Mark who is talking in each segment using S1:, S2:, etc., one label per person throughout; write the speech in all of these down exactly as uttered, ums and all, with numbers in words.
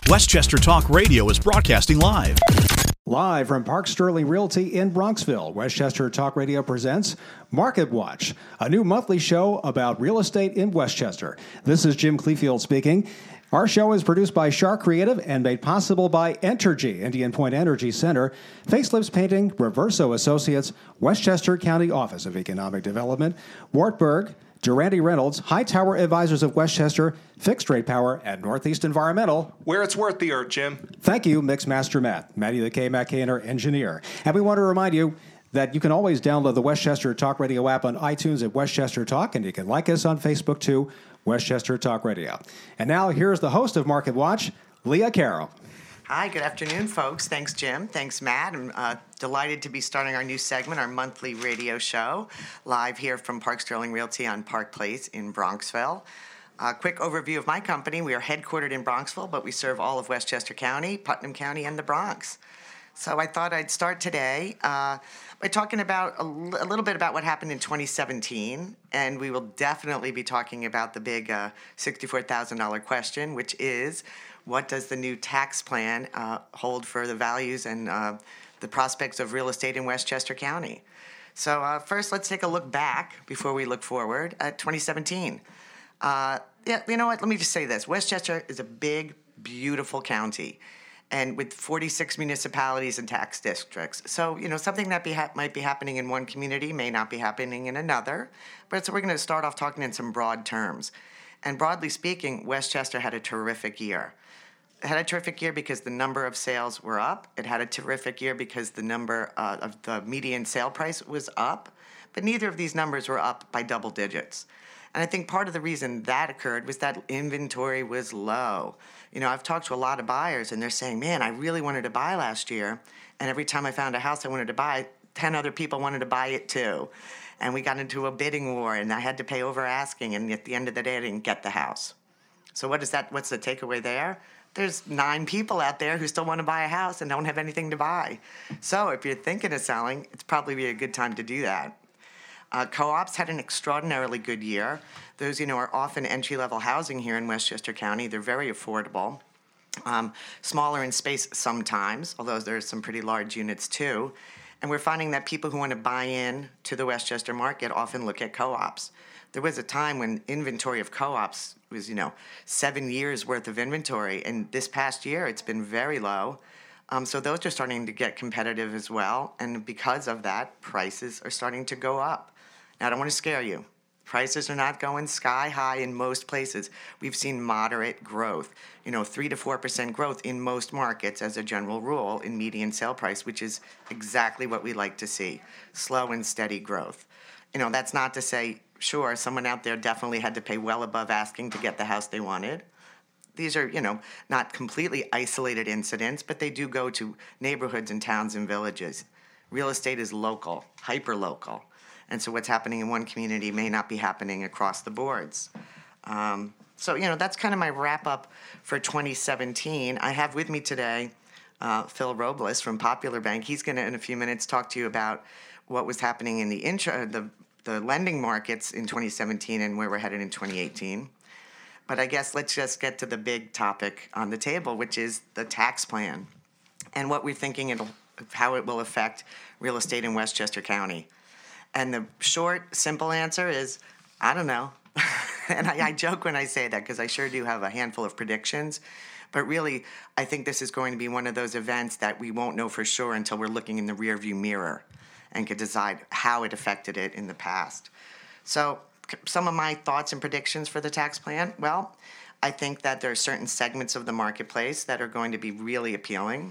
S1: Westchester Talk Radio is broadcasting live.
S2: Live from Park Sterling Realty in Bronxville, Westchester Talk Radio presents Market Watch, a new monthly show about real estate in Westchester. This is Jim Clefield speaking. Our show is produced by Shark Creative and made possible by Entergy, Indian Point Energy Center, Facelifts Painting, Reverso Associates, Westchester County Office of Economic Development, Wartburg, Durante Reynolds, Hightower Advisors of Westchester, Fixed Rate Power, and Northeast Environmental.
S3: Where it's worth the earth, Jim.
S2: Thank you, Mixmaster Matt, Matty the K. Matt Kaner, engineer. And we want to remind you that you can always download the Westchester Talk Radio app on iTunes at Westchester Talk, and you can like us on Facebook too, Westchester Talk Radio. And now here's the host of Market Watch, Leah Carroll.
S4: Hi, good afternoon, folks. Thanks, Jim. Thanks, Matt. I'm uh, delighted to be starting our new segment, our monthly radio show, live here from Park Sterling Realty on Park Place in Bronxville. A quick overview of my company. We are headquartered in Bronxville, but we serve all of Westchester County, Putnam County, and the Bronx. So I thought I'd start today uh, by talking about a, l- a little bit about what happened in twenty seventeen, and we will definitely be talking about the big uh, sixty-four thousand dollars question, which is, what does the new tax plan uh, hold for the values and uh, the prospects of real estate in Westchester County? So uh, first, let's take a look back before we look forward at twenty seventeen. Uh, yeah, you know what? Let me just say this. Westchester is a big, beautiful county, and with forty-six municipalities and tax districts. So, you know, something that be ha- might be happening in one community may not be happening in another. But so we're going to start off talking in some broad terms. And broadly speaking, Westchester had a terrific year. It had a terrific year because the number of sales were up. It had a terrific year because the number uh, of the median sale price was up. But neither of these numbers were up by double digits. And I think part of the reason that occurred was that inventory was low. You know, I've talked to a lot of buyers, and they're saying, man, I really wanted to buy last year. And every time I found a house I wanted to buy, ten other people wanted to buy it too. And we got into a bidding war, and I had to pay over asking. And at the end of the day, I didn't get the house. So what is that? What's the takeaway there? There's nine people out there who still want to buy a house and don't have anything to buy. So if you're thinking of selling, it's probably a good time to do that. Uh, co-ops had an extraordinarily good year. Those, you know, are often entry-level housing here in Westchester County. They're very affordable. Um, smaller in space sometimes, although there's some pretty large units too. And we're finding that people who want to buy in to the Westchester market often look at co-ops. There was a time when inventory of co-ops was, you know, seven years worth of inventory. And this past year, it's been very low. Um, so those are starting to get competitive as well. And because of that, prices are starting to go up. Now, I don't want to scare you. Prices are not going sky high in most places. We've seen moderate growth, you know, three to four percent growth in most markets as a general rule in median sale price, which is exactly what we like to see, slow and steady growth. You know, that's not to say, sure, someone out there definitely had to pay well above asking to get the house they wanted. These are, you know, not completely isolated incidents, but they do go to neighborhoods and towns and villages. Real estate is local, hyper-local. And so what's happening in one community may not be happening across the boards. Um, so, you know, that's kind of my wrap-up for twenty seventeen. I have with me today uh, Phil Robles from Popular Bank. He's going to, in a few minutes, talk to you about what was happening in the, intro, the, the lending markets in twenty seventeen and where we're headed in twenty eighteen. But I guess let's just get to the big topic on the table, which is the tax plan and what we're thinking it'll, how it will affect real estate in Westchester County. And the short, simple answer is, I don't know. And I, I joke when I say that because I sure do have a handful of predictions. But really, I think this is going to be one of those events that we won't know for sure until we're looking in the rearview mirror and can decide how it affected it in the past. So some of my thoughts and predictions for the tax plan, well, I think that there are certain segments of the marketplace that are going to be really appealing.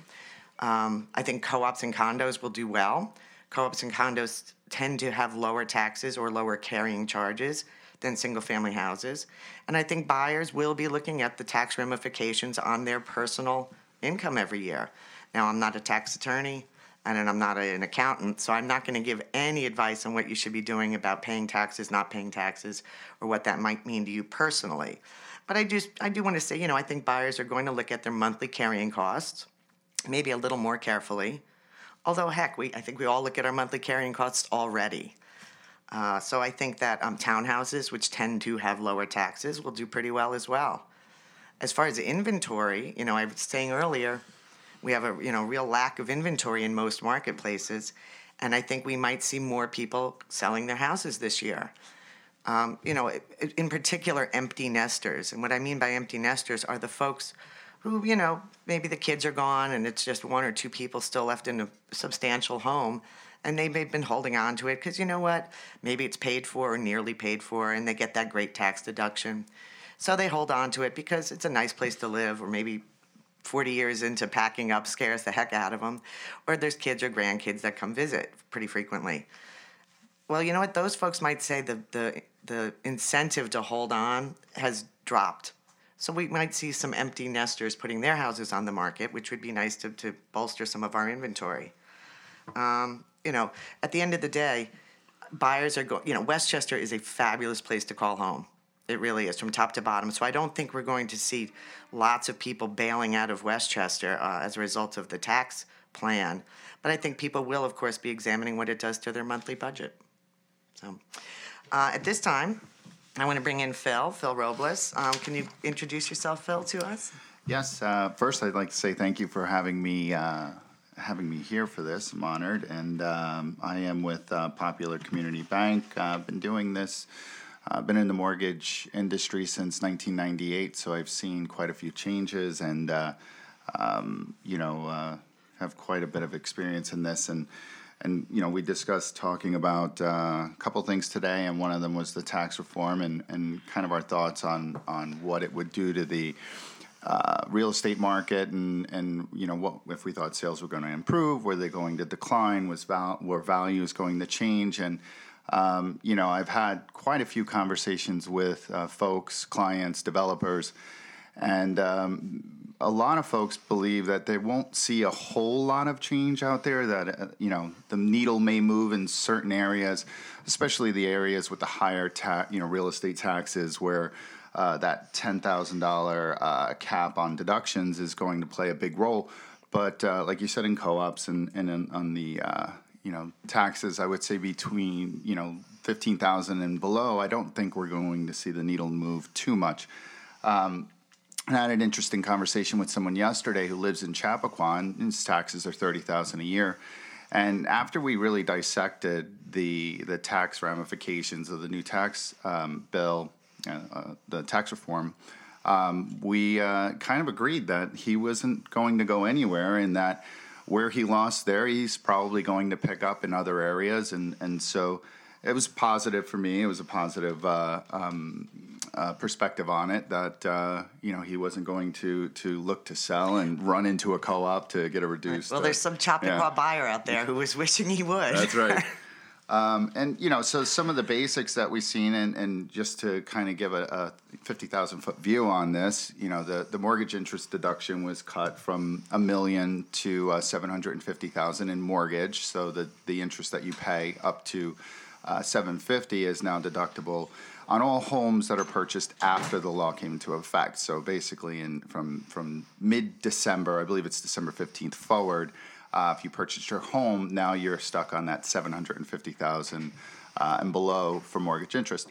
S4: Um, I think co-ops and condos will do well. Co-ops and condos tend to have lower taxes or lower carrying charges than single-family houses. And I think buyers will be looking at the tax ramifications on their personal income every year. Now, I'm not a tax attorney, and I'm not an accountant, so I'm not going to give any advice on what you should be doing about paying taxes, not paying taxes, or what that might mean to you personally. But I do, I do want to say, you know, I think buyers are going to look at their monthly carrying costs, maybe a little more carefully. Although, heck, we I think we all look at our monthly carrying costs already. Uh, so I think that um, townhouses, which tend to have lower taxes, will do pretty well as well. as far as inventory, you know, I was saying earlier, we have a you know real lack of inventory in most marketplaces, and I think we might see more people selling their houses this year. Um, you know, in particular, empty nesters. And what I mean by empty nesters are the folks who, you know, maybe the kids are gone and it's just one or two people still left in a substantial home, and they may have been holding on to it because, you know what, maybe it's paid for or nearly paid for, and they get that great tax deduction. So they hold on to it because it's a nice place to live, or maybe forty years into packing up scares the heck out of them, or there's kids or grandkids that come visit pretty frequently. Well, you know what? Those folks might say the, the, the incentive to hold on has dropped. So we might see some empty nesters putting their houses on the market, which would be nice to, to bolster some of our inventory. Um, you know, at the end of the day, buyers are going, you know, Westchester is a fabulous place to call home. It really is, from top to bottom. So I don't think we're going to see lots of people bailing out of Westchester uh, as a result of the tax plan. But I think people will, of course, be examining what it does to their monthly budget. So uh, at this time, I want to bring in Phil, Phil Robles. Um, can you introduce yourself, Phil, to us?
S3: Yes. Uh, first, I'd like to say thank you for having me uh, having me here for this. I'm honored. And um, I am with uh, Popular Community Bank. Uh, I've been doing this. I've uh, been in the mortgage industry since nineteen ninety-eight, so I've seen quite a few changes and, uh, um, you know, uh, have quite a bit of experience in this. And, and you know, we discussed talking about uh, a couple things today, and one of them was the tax reform and, and kind of our thoughts on, on what it would do to the uh, real estate market and, and, you know, what if we thought sales were going to improve, were they going to decline, was val- were values going to change, and Um, you know, I've had quite a few conversations with uh, folks, clients, developers, and um, a lot of folks believe that they won't see a whole lot of change out there, that, uh, you know, the needle may move in certain areas, especially the areas with the higher ta- you know, real estate taxes where uh, that ten thousand dollars uh, cap on deductions is going to play a big role. But uh, like you said, in co-ops and, and in, on the uh, you know, taxes, I would say between, you know, fifteen thousand and below, I don't think we're going to see the needle move too much. Um, I had an interesting conversation with someone yesterday who lives in Chappaqua, and his taxes are thirty thousand a year. And after we really dissected the the tax ramifications of the new tax um, bill, uh, uh, the tax reform, um, we uh, kind of agreed that he wasn't going to go anywhere, and that where he lost there, he's probably going to pick up in other areas. And, and so it was positive for me. It was a positive uh, um, uh, perspective on it that, uh, you know, he wasn't going to, to look to sell and run into a co-op to get a reduced.
S4: Well, there's some Chappaqua yeah. buyer out there who was wishing he would.
S3: That's right. Um, and, you know, so some of the basics that we've seen, and, and just to kind of give a, a fifty thousand foot view on this, you know, the, the mortgage interest deduction was cut from a million to uh, seven hundred fifty thousand in mortgage. So the, the interest that you pay up to uh, seven hundred fifty is now deductible on all homes that are purchased after the law came into effect. So basically in from, from mid-December, I believe it's December fifteenth forward, Uh, if you purchased your home, now you're stuck on that seven hundred fifty thousand dollars uh, and below for mortgage interest.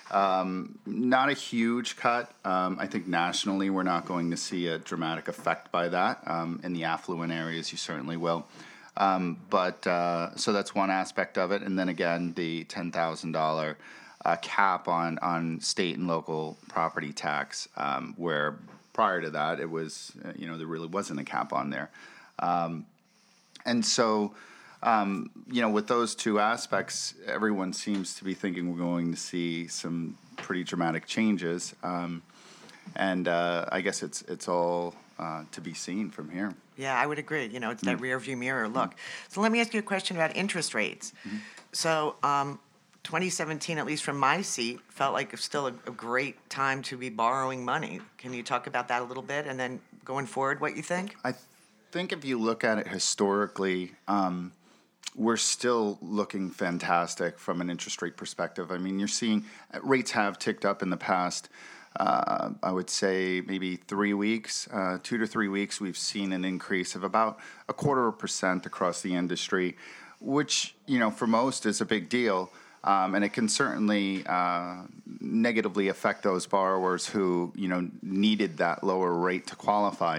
S3: Um, not a huge cut. Um, I think nationally we're not going to see a dramatic effect by that. Um, in the affluent areas, you certainly will. Um, but uh, so that's one aspect of it. And then again, the ten thousand dollars uh, cap on, on state and local property tax, um, where prior to that it was, uh, you know, there really wasn't a cap on there. Um, And so, um, you know, with those two aspects, everyone seems to be thinking we're going to see some pretty dramatic changes. Um, and uh, I guess it's it's all uh, to be seen from here.
S4: Yeah, I would agree. You know, it's that mm-hmm. rear view mirror look. Mm-hmm. So let me ask you a question about interest rates. Mm-hmm. So um, twenty seventeen, at least from my seat, felt like it's still a, a great time to be borrowing money. Can you talk about that a little bit? And then going forward, what you think?
S3: I th- I think if you look at it historically, um, we're still looking fantastic from an interest rate perspective. I mean, you're seeing rates have ticked up in the past, uh, I would say maybe three weeks, uh, two to three weeks, we've seen an increase of about a quarter of a percent across the industry, which, you know, for most is a big deal. Um, and it can certainly uh, negatively affect those borrowers who, you know, needed that lower rate to qualify.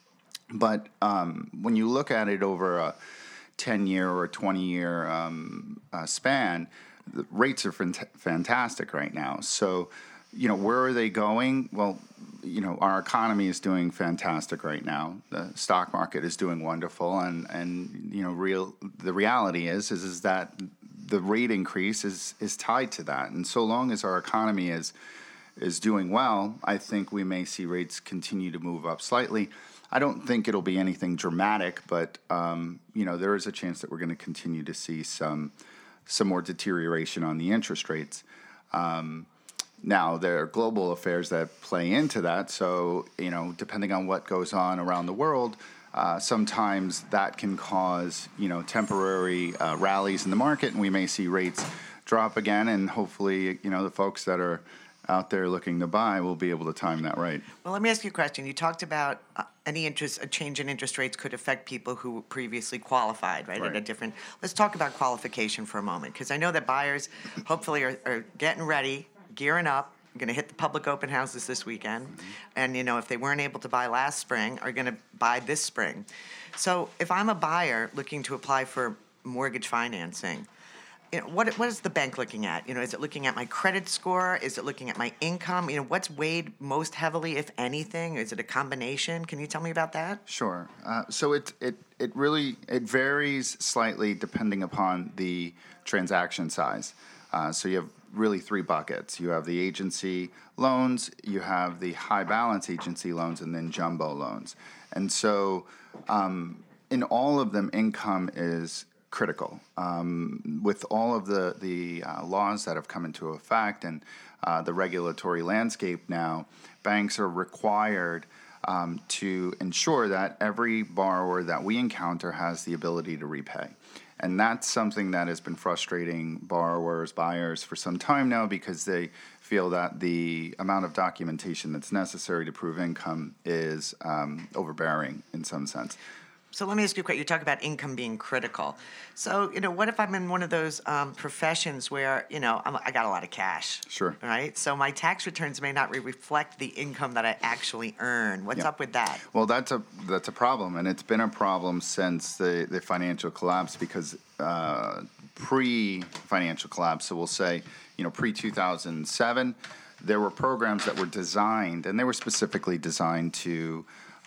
S3: But um, when you look at it over a ten-year or a twenty-year um, uh, span, the rates are fant- fantastic right now. So, you know, where are they going? Well, you know, our economy is doing fantastic right now. The stock market is doing wonderful, and, and you know, real the reality is is is that the rate increase is is tied to that. And so long as our economy is is doing well, I think we may see rates continue to move up slightly. I don't think it'll be anything dramatic, but um, you know, there is a chance that we're going to continue to see some some more deterioration on the interest rates. Um, now, there are global affairs that play into that. So, you know, depending on what goes on around the world, uh, sometimes that can cause, you know, temporary uh, rallies in the market, and we may see rates drop again. And hopefully, you know, the folks that are out there looking to buy will be able to time that right.
S4: Well, let me ask you a question. You talked about uh, any interest, a change in interest rates could affect people who previously qualified, right?
S3: Right.
S4: At a different. Let's talk about qualification for a moment, because I know that buyers hopefully are, are getting ready, gearing up. Going to hit the public open houses this weekend, mm-hmm. and you know, if they weren't able to buy last spring, are going to buy this spring. So, if I'm a buyer looking to apply for mortgage financing, you know, what what is the bank looking at? You know, is it looking at my credit score? Is it looking at my income? You know, what's weighed most heavily, if anything? Is it a combination? Can you tell me about that?
S3: Sure. Uh, so it it it really it varies slightly depending upon the transaction size. Uh, so you have really three buckets. You have the agency loans, you have the high balance agency loans, and then jumbo loans. And so um, in all of them, income is critical. Um, with all of the, the uh, laws that have come into effect and uh, the regulatory landscape now, banks are required um, to ensure that every borrower that we encounter has the ability to repay. And that's something that has been frustrating borrowers, buyers for some time now, because they feel that the amount of documentation that's necessary to prove income is um, overbearing in some sense.
S4: So let me ask you a question. You talk about income being critical. So, you know, what if I'm in one of those um, professions where, you know, I'm, I got a lot of cash?
S3: Sure.
S4: Right? So my tax returns may not re- reflect the income that I actually earn. What's
S3: Yeah.
S4: up with that?
S3: Well, that's a that's a problem, and it's been a problem since the, the financial collapse, because uh, pre-financial collapse, so we'll say, you know, pre two thousand seven, there were programs that were designed, and they were specifically designed to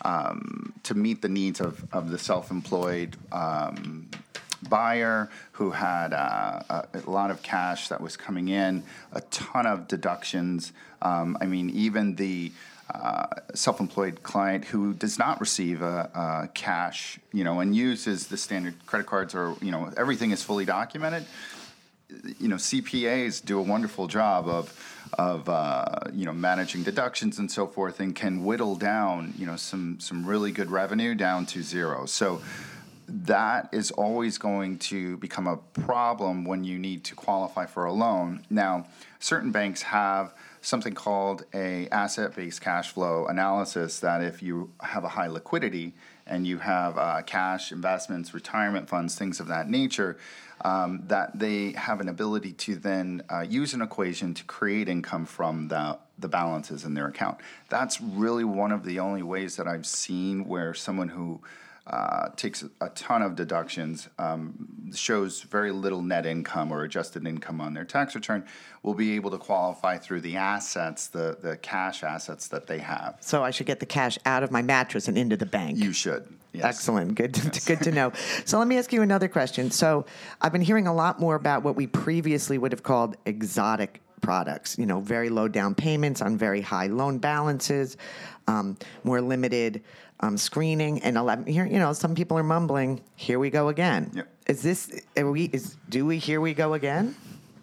S3: Um, to meet the needs of, of the self-employed um, buyer who had uh, a, a lot of cash that was coming in, a ton of deductions. Um, I mean, even the uh, self-employed client who does not receive a, a cash, you know, and uses the standard credit cards, or, you know, everything is fully documented. You know, C P As do a wonderful job of of uh, you know, managing deductions and so forth, and can whittle down, you know, some some really good revenue down to zero. So that is always going to become a problem when you need to qualify for a loan. Now, certain banks have something called a asset-based cash flow analysis, that if you have a high liquidity and you have uh, cash, investments, retirement funds, things of that nature, um, that they have an ability to then uh, use an equation to create income from the, the balances in their account. That's really one of the only ways that I've seen where someone who Uh, takes a ton of deductions, um, shows very little net income or adjusted income on their tax return, will be able to qualify through the assets, the, the cash assets that they have.
S4: So I should get the cash out of my mattress and into the bank.
S3: You should. Yes.
S4: Excellent. Good to,
S3: Yes.
S4: good to know. So let me ask you another question. So I've been hearing a lot more about what we previously would have called exotic products, you know, very low down payments on very high loan balances, um, more limited um, screening, and eleven, here, you know, some people are mumbling, "Here we go again."
S3: Yep.
S4: Is this? Are we? Is do we? Here we go again?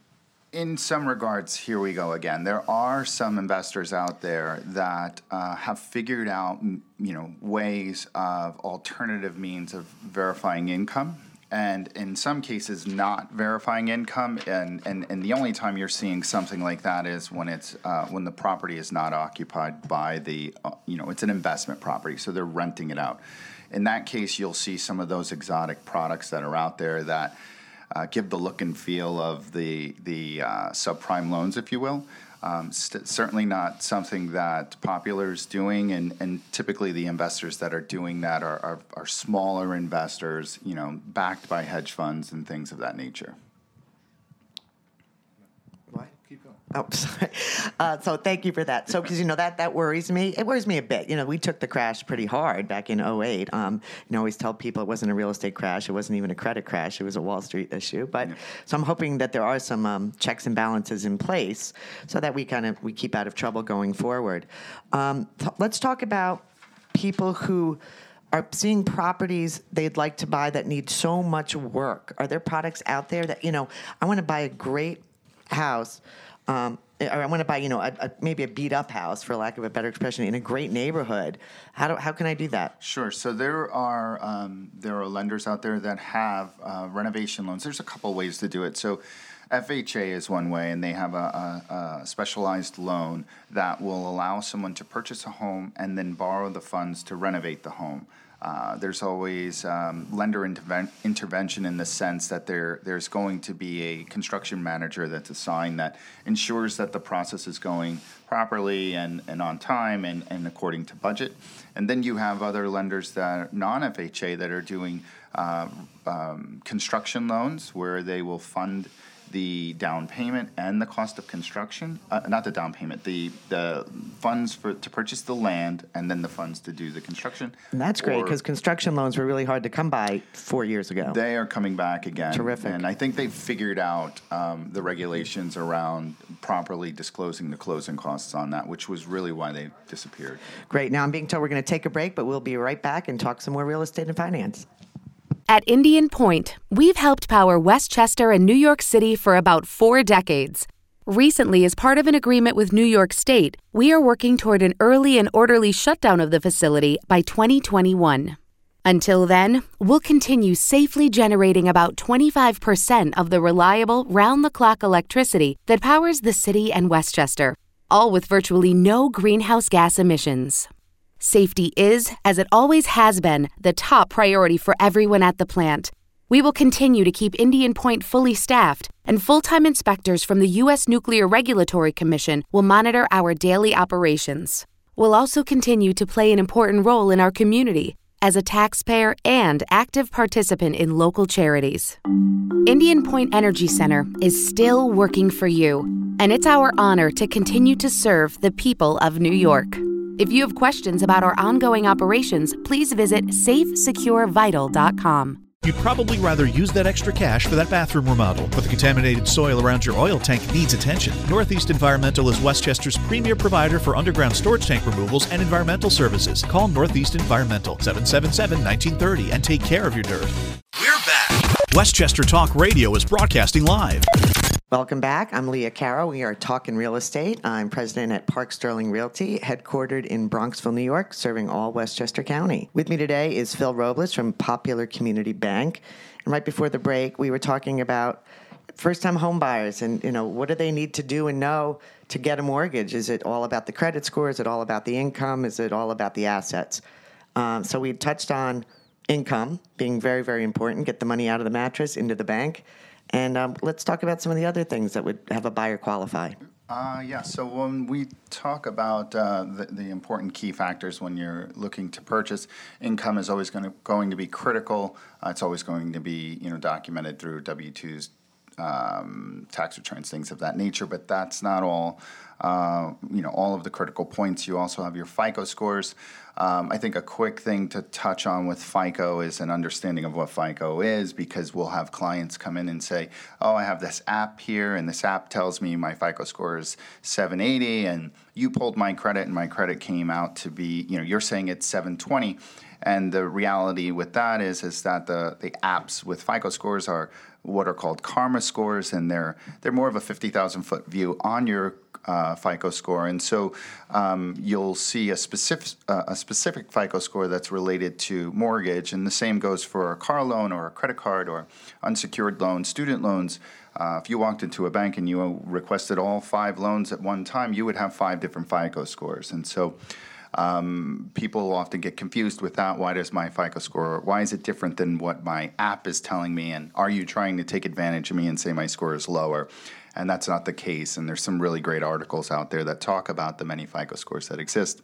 S3: In some regards, here we go again. There are some investors out there that uh, have figured out, you know, ways of alternative means of verifying income, and in some cases not verifying income. And, and, and the only time you're seeing something like that is when it's uh, when the property is not occupied by the, uh, you know, it's an investment property, so they're renting it out. In that case, you'll see some of those exotic products that are out there that uh, give the look and feel of the the uh, subprime loans, if you will. Um, st- certainly not something that Popular is doing, and, and typically the investors that are doing that are, are, are smaller investors, you know, backed by hedge funds and things of that nature.
S4: Oh, sorry. Uh, so thank you for that. So, because, you know, that, that worries me. It worries me a bit. You know, we took the crash pretty hard back in oh eight. Um, you know, I always tell people it wasn't a real estate crash. It wasn't even a credit crash. It was a Wall Street issue. But yeah. So I'm hoping that there are some um, checks and balances in place so that we kind of, we keep out of trouble going forward. Um, th- let's talk about people who are seeing properties they'd like to buy that need so much work. Are there products out there that, you know, I want to buy a great house, Um, or I want to buy, you know, a, a, maybe a beat-up house, for lack of a better expression, in a great neighborhood. How do how can I do that?
S3: Sure. So there are um, there are lenders out there that have uh, renovation loans. There's a couple ways to do it. So F H A is one way, and they have a, a, a specialized loan that will allow someone to purchase a home and then borrow the funds to renovate the home. Uh, there's always um, lender interven- intervention in the sense that there there's going to be a construction manager that's assigned that ensures that the process is going properly and, and on time and, and according to budget. And then you have other lenders that are non-F H A that are doing uh, um, construction loans where they will fund the down payment and the cost of construction, uh, not the down payment, the the funds for to purchase the land and then the funds to do the construction.
S4: And that's great because construction loans were really hard to come by four years ago.
S3: They are coming back again.
S4: Terrific.
S3: And I think they've figured out um, the regulations around properly disclosing the closing costs on that, which was really why they disappeared.
S4: Great. Now I'm being told we're going to take a break, but we'll be right back and talk some more real estate and finance.
S5: At Indian Point, we've helped power Westchester and New York City for about four decades. Recently, as part of an agreement with New York State, we are working toward an early and orderly shutdown of the facility by twenty twenty-one. Until then, we'll continue safely generating about twenty-five percent of the reliable, round-the-clock electricity that powers the city and Westchester, all with virtually no greenhouse gas emissions. Safety is, as it always has been, the top priority for everyone at the plant. We will continue to keep Indian Point fully staffed, and full-time inspectors from the U S Nuclear Regulatory Commission will monitor our daily operations. We'll also continue to play an important role in our community as a taxpayer and active participant in local charities. Indian Point Energy Center is still working for you, and it's our honor to continue to serve the people of New York. If you have questions about our ongoing operations, please visit safe secure vital dot com.
S1: You'd probably rather use that extra cash for that bathroom remodel, but the contaminated soil around your oil tank needs attention. Northeast Environmental is Westchester's premier provider for underground storage tank removals and environmental services. Call Northeast Environmental, seven seven seven, one nine three zero, and take care of your dirt. We're back. Westchester Talk Radio is broadcasting live.
S4: Welcome back. I'm Leah Caro. We are talking real estate. I'm president at Park Sterling Realty, headquartered in Bronxville, New York, serving all Westchester County. With me today is Phil Robles from Popular Community Bank. And right before the break, we were talking about first-time home buyers and, you know, what do they need to do and know to get a mortgage? Is it all about the credit score? Is it all about the income? Is it all about the assets? Um, so we touched on income being very, very important. Get the money out of the mattress, into the bank. And um, let's talk about some of the other things that would have a buyer qualify.
S3: Uh, yeah, so when we talk about uh, the, the important key factors when you're looking to purchase, income is always going to, going to be critical. Uh, it's always going to be, you know, documented through W two's, um, tax returns, things of that nature. But that's not all, uh, you know, all of the critical points. You also have your FICO scores. Um, I think a quick thing to touch on with FICO is an understanding of what FICO is, because we'll have clients come in and say, oh, I have this app here, and this app tells me my FICO score is seven eighty, and you pulled my credit, and my credit came out to be, you know, you're saying it's seven twenty. And the reality with that is, is that the, the apps with FICO scores are what are called karma scores, and they're they're more of a fifty thousand foot view on your uh, FICO score. And so um, you'll see a specific uh, a specific FICO score that's related to mortgage, and the same goes for a car loan or a credit card or unsecured loan, student loans. Uh, if you walked into a bank and you requested all five loans at one time, you would have five different FICO scores. And so um, people often get confused with that. Why does my FICO score, why is it different than what my app is telling me? And are you trying to take advantage of me and say my score is lower? And that's not the case. And there's some really great articles out there that talk about the many FICO scores that exist.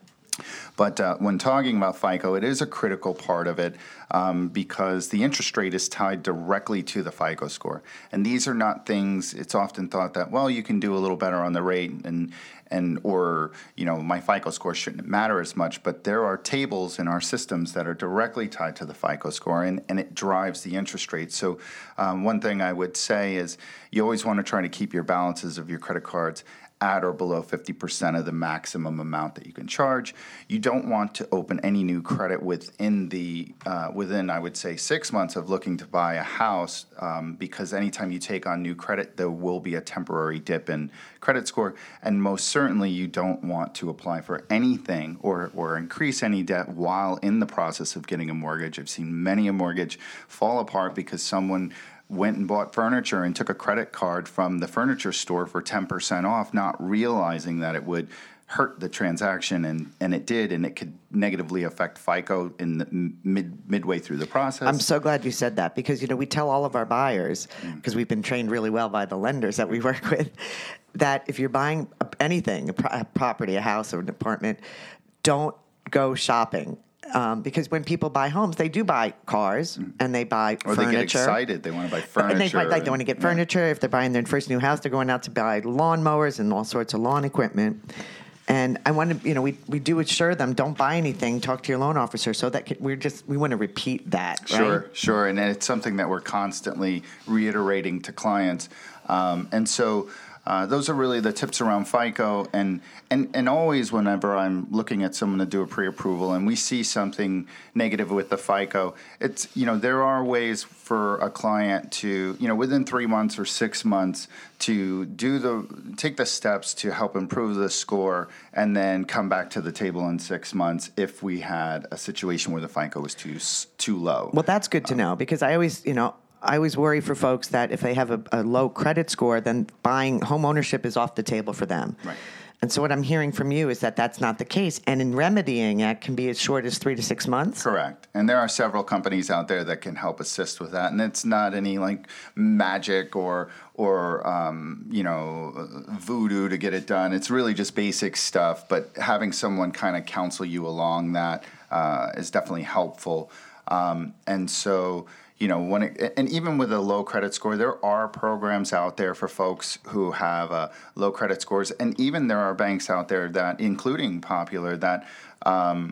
S3: But uh, when talking about FICO, it is a critical part of it um, because the interest rate is tied directly to the FICO score. And these are not things, it's often thought that, well, you can do a little better on the rate and and or, you know, my FICO score shouldn't matter as much. But there are tables in our systems that are directly tied to the FICO score, and, and it drives the interest rate. So um, one thing I would say is you always want to try to keep your balances of your credit cards at or below fifty percent of the maximum amount that you can charge. You don't want to open any new credit within the uh, within, I would say, six months of looking to buy a house um, because anytime you take on new credit, there will be a temporary dip in credit score. And most certainly, you don't want to apply for anything or, or increase any debt while in the process of getting a mortgage. I've seen many a mortgage fall apart because someone went and bought furniture and took a credit card from the furniture store for ten percent off, not realizing that it would hurt the transaction, and, and it did, and it could negatively affect FICO in the mid midway through the process.
S4: I'm so glad you said that because, you know, we tell all of our buyers, because mm. we've been trained really well by the lenders that we work with, that if you're buying anything, a, pro- a property, a house or an apartment, don't go shopping. Um, because when people buy homes, they do buy cars and they buy
S3: or
S4: furniture. Or
S3: they get excited. They want to buy furniture.
S4: And they, might, like, they want to get furniture. Yeah. If they're buying their first new house, they're going out to buy lawnmowers and all sorts of lawn equipment. And I want to, you know, we, we do assure them, don't buy anything, talk to your loan officer. So that we're just, we want to repeat that, right?
S3: Sure, sure. And it's something that we're constantly reiterating to clients. Um, and so Uh, those are really the tips around FICO, and, and, and always whenever I'm looking at someone to do a pre-approval and we see something negative with the FICO, it's, you know, there are ways for a client to, you know, within three months or six months to do the, take the steps to help improve the score and then come back to the table in six months if we had a situation where the FICO was too, too low.
S4: Well, that's good to
S3: um,
S4: know because I always, you know, I always worry for folks that if they have a, a low credit score, then buying home ownership is off the table for them.
S3: Right.
S4: And so what I'm hearing from you is that that's not the case. And in remedying it can be as short as three to six months.
S3: Correct. And there are several companies out there that can help assist with that. And it's not any like magic or, or um, you know, voodoo to get it done. It's really just basic stuff. But having someone kind of counsel you along that uh, is definitely helpful. Um, and so... You know, when it, and even with a low credit score, there are programs out there for folks who have uh, low credit scores, and even there are banks out there that, including Popular, that um,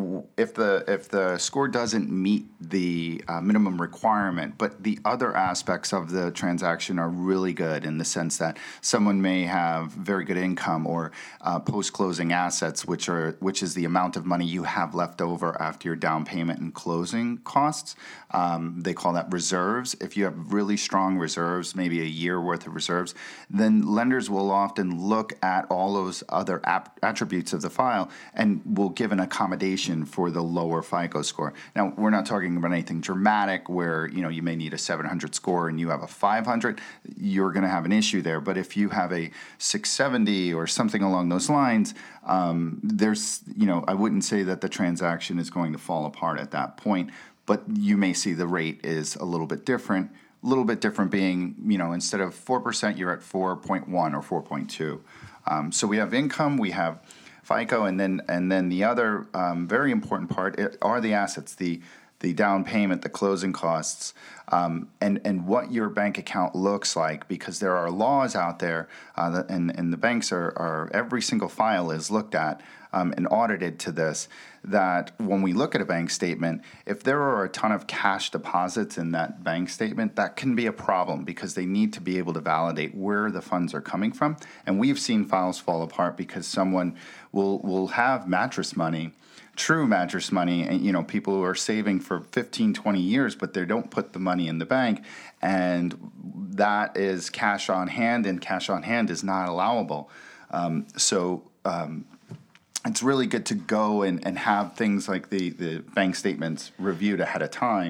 S3: if the if the score doesn't meet the uh, minimum requirement, but the other aspects of the transaction are really good in the sense that someone may have very good income or uh, post-closing assets, which are which is the amount of money you have left over after your down payment and closing costs. Um, they call that reserves. If you have really strong reserves, maybe a year worth of reserves, then lenders will often look at all those other ap- attributes of the file and will give an accommodation for the lower FICO score. Now, we're not talking about anything dramatic where, you know, you may need a seven hundred score and you have a five hundred, you're going to have an issue there. But if you have a six seventy or something along those lines, um, there's, you know, I wouldn't say that the transaction is going to fall apart at that point. But you may see the rate is a little bit different, a little bit different being, you know, instead of four percent, you're at four point one or four point two. Um, so we have income, we have FICO, and then and then the other um, very important part are the assets, the the down payment, the closing costs, um, and, and what your bank account looks like, because there are laws out there, uh, that, and, and the banks are, are, every single file is looked at um, and audited to this, that when we look at a bank statement, if there are a ton of cash deposits in that bank statement, that can be a problem because they need to be able to validate where the funds are coming from. And we've seen files fall apart because someone will will have mattress money, true mattress money, and you know, people who are saving for fifteen, twenty years, but they don't put the money in the bank, and that is cash on hand, and cash on hand is not allowable. Um, so um, it's really good to go and, and have things like the, the bank statements reviewed ahead of time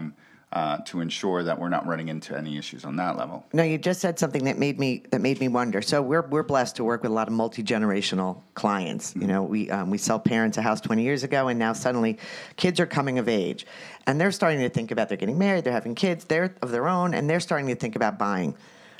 S3: uh, to ensure that we're not running into any issues on that level.
S4: No, you just said something that made me that made me wonder. So we're we're blessed to work with a lot of multi-generational clients. You know, we um, we sell parents a house twenty years ago, and now suddenly kids are coming of age, and they're starting to think about they're getting married, they're having kids, they're of their own, and they're starting to think about buying.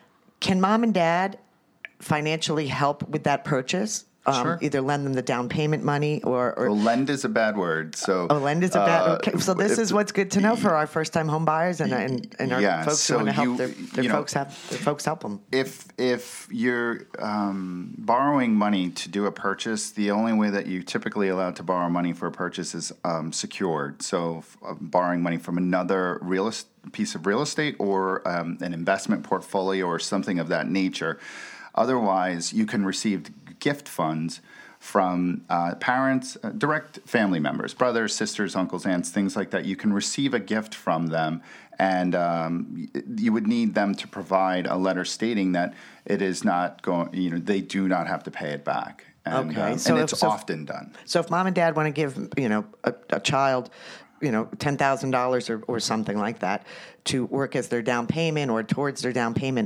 S4: Can mom and dad financially help with that purchase? Um,
S3: Sure.
S4: Either lend them the down payment money or, or
S3: Well, lend is a bad word. So
S4: oh, lend is a bad.
S3: uh,
S4: Okay, so this
S3: if-
S4: is what's good to know for our first-time home buyers and and, and our
S3: Yeah,
S4: folks
S3: so
S4: who want to help
S3: you-
S4: their, their
S3: you know,
S4: folks have their folks help them.
S3: If if you're um, borrowing money to do a purchase, the only way that you typically allowed to borrow money for a purchase is um, secured. So uh, borrowing money from another real est- piece of real estate or um, an investment portfolio or something of that nature. Otherwise, you can receive gift funds from uh, parents, uh, direct family members, brothers, sisters, uncles, aunts, things like that. You can receive a gift from them, and um, you would need them to provide a letter stating that it is not going, you know, they do not have to pay it back. And,
S4: Okay,
S3: um,
S4: so
S3: and
S4: if-
S3: it's
S4: so if-
S3: often done.
S4: So if mom and dad want to give, you know, a, a child, you know, ten thousand dollars or or something like that to work as their down payment or towards their down payment,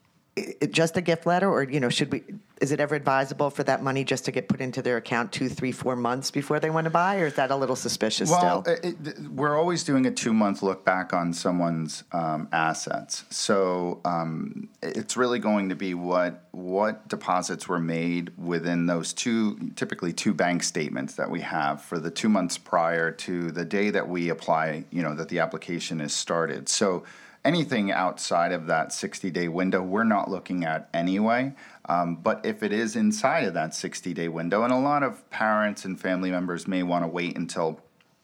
S4: i- i- just a gift letter, or you know, should we? Is it ever advisable for that money just to get put into their account two, three, four months before they want to buy, or is that a little suspicious
S3: Well,
S4: still?
S3: it, it, we're always doing a two-month look back on someone's um, assets. So um, it's really going to be what what deposits were made within those two, typically two bank statements that we have for the two months prior to the day that we apply, you know, that the application is started. So anything outside of that sixty-day window, we're not looking at anyway. Um, but if it is inside of that sixty-day window, and a lot of parents and family members may want to wait until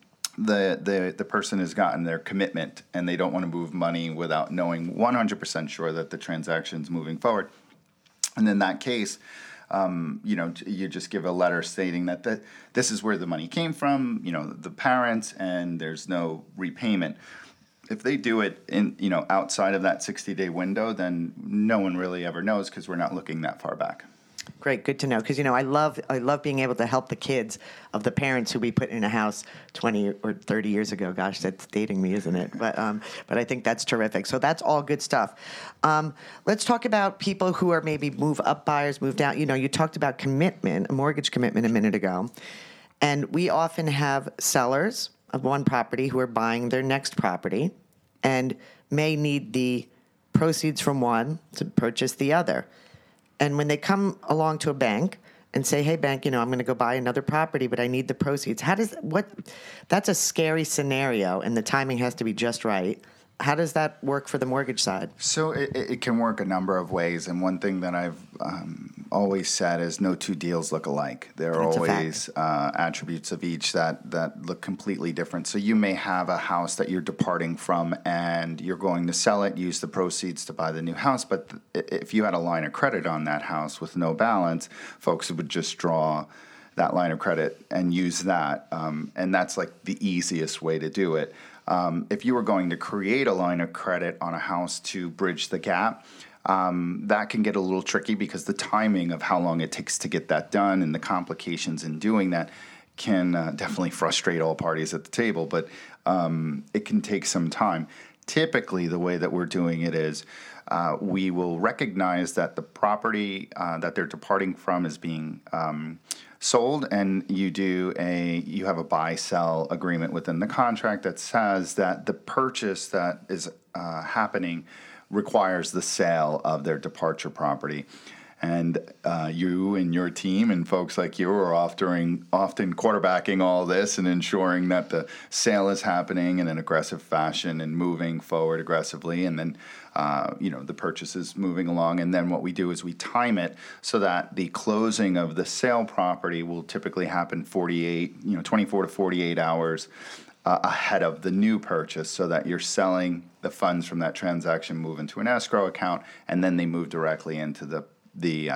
S3: the, the the person has gotten their commitment and they don't want to move money without knowing one hundred percent sure that the transaction's moving forward. And in that case, um, you know, you just give a letter stating that the, this is where the money came from, you know, the parents, and there's no repayment. If they do it in, you know, outside of that sixty-day window, then no one really ever knows because we're not looking that far back.
S4: Great, good to know. Because you know, I love I love being able to help the kids of the parents who we put in a house twenty or thirty years ago. Gosh, that's dating me, isn't it? But um, but I think that's terrific. So that's all good stuff. Um, let's talk about people who are maybe move up buyers, move down. You know, you talked about commitment, a mortgage commitment a minute ago, and we often have sellers of one property who are buying their next property and may need the proceeds from one to purchase the other. And when they come along to a bank and say, hey, bank, you know, I'm going to go buy another property, but I need the proceeds. How does, what, that's a scary scenario, and the timing has to be just right. How does that work for the mortgage side?
S3: So it, it can work a number of ways, and one thing that I've um, always said is no two deals look alike. There are
S4: That's a
S3: always uh, attributes of each that, that look completely different. So you may have a house that you're departing from, and you're going to sell it, use the proceeds to buy the new house, but th- if you had a line of credit on that house with no balance, folks would just draw that line of credit and use that, um, and that's like the easiest way to do it. Um, if you were going to create a line of credit on a house to bridge the gap, um, that can get a little tricky because the timing of how long it takes to get that done and the complications in doing that can uh, definitely frustrate all parties at the table, but um, it can take some time. Typically, the way that we're doing it is uh, we will recognize that the property uh, that they're departing from is being um, sold, and you do a you have a buy-sell agreement within the contract that says that the purchase that is uh, happening requires the sale of their departure property. And uh, you and your team and folks like you are often, often quarterbacking all this and ensuring that the sale is happening in an aggressive fashion and moving forward aggressively. And then, uh, you know, the purchase is moving along. And then what we do is we time it so that the closing of the sale property will typically happen forty-eight, you know, twenty-four to forty-eight hours uh, ahead of the new purchase, so that you're selling the funds from that transaction move into an escrow account, and then they move directly into the the uh,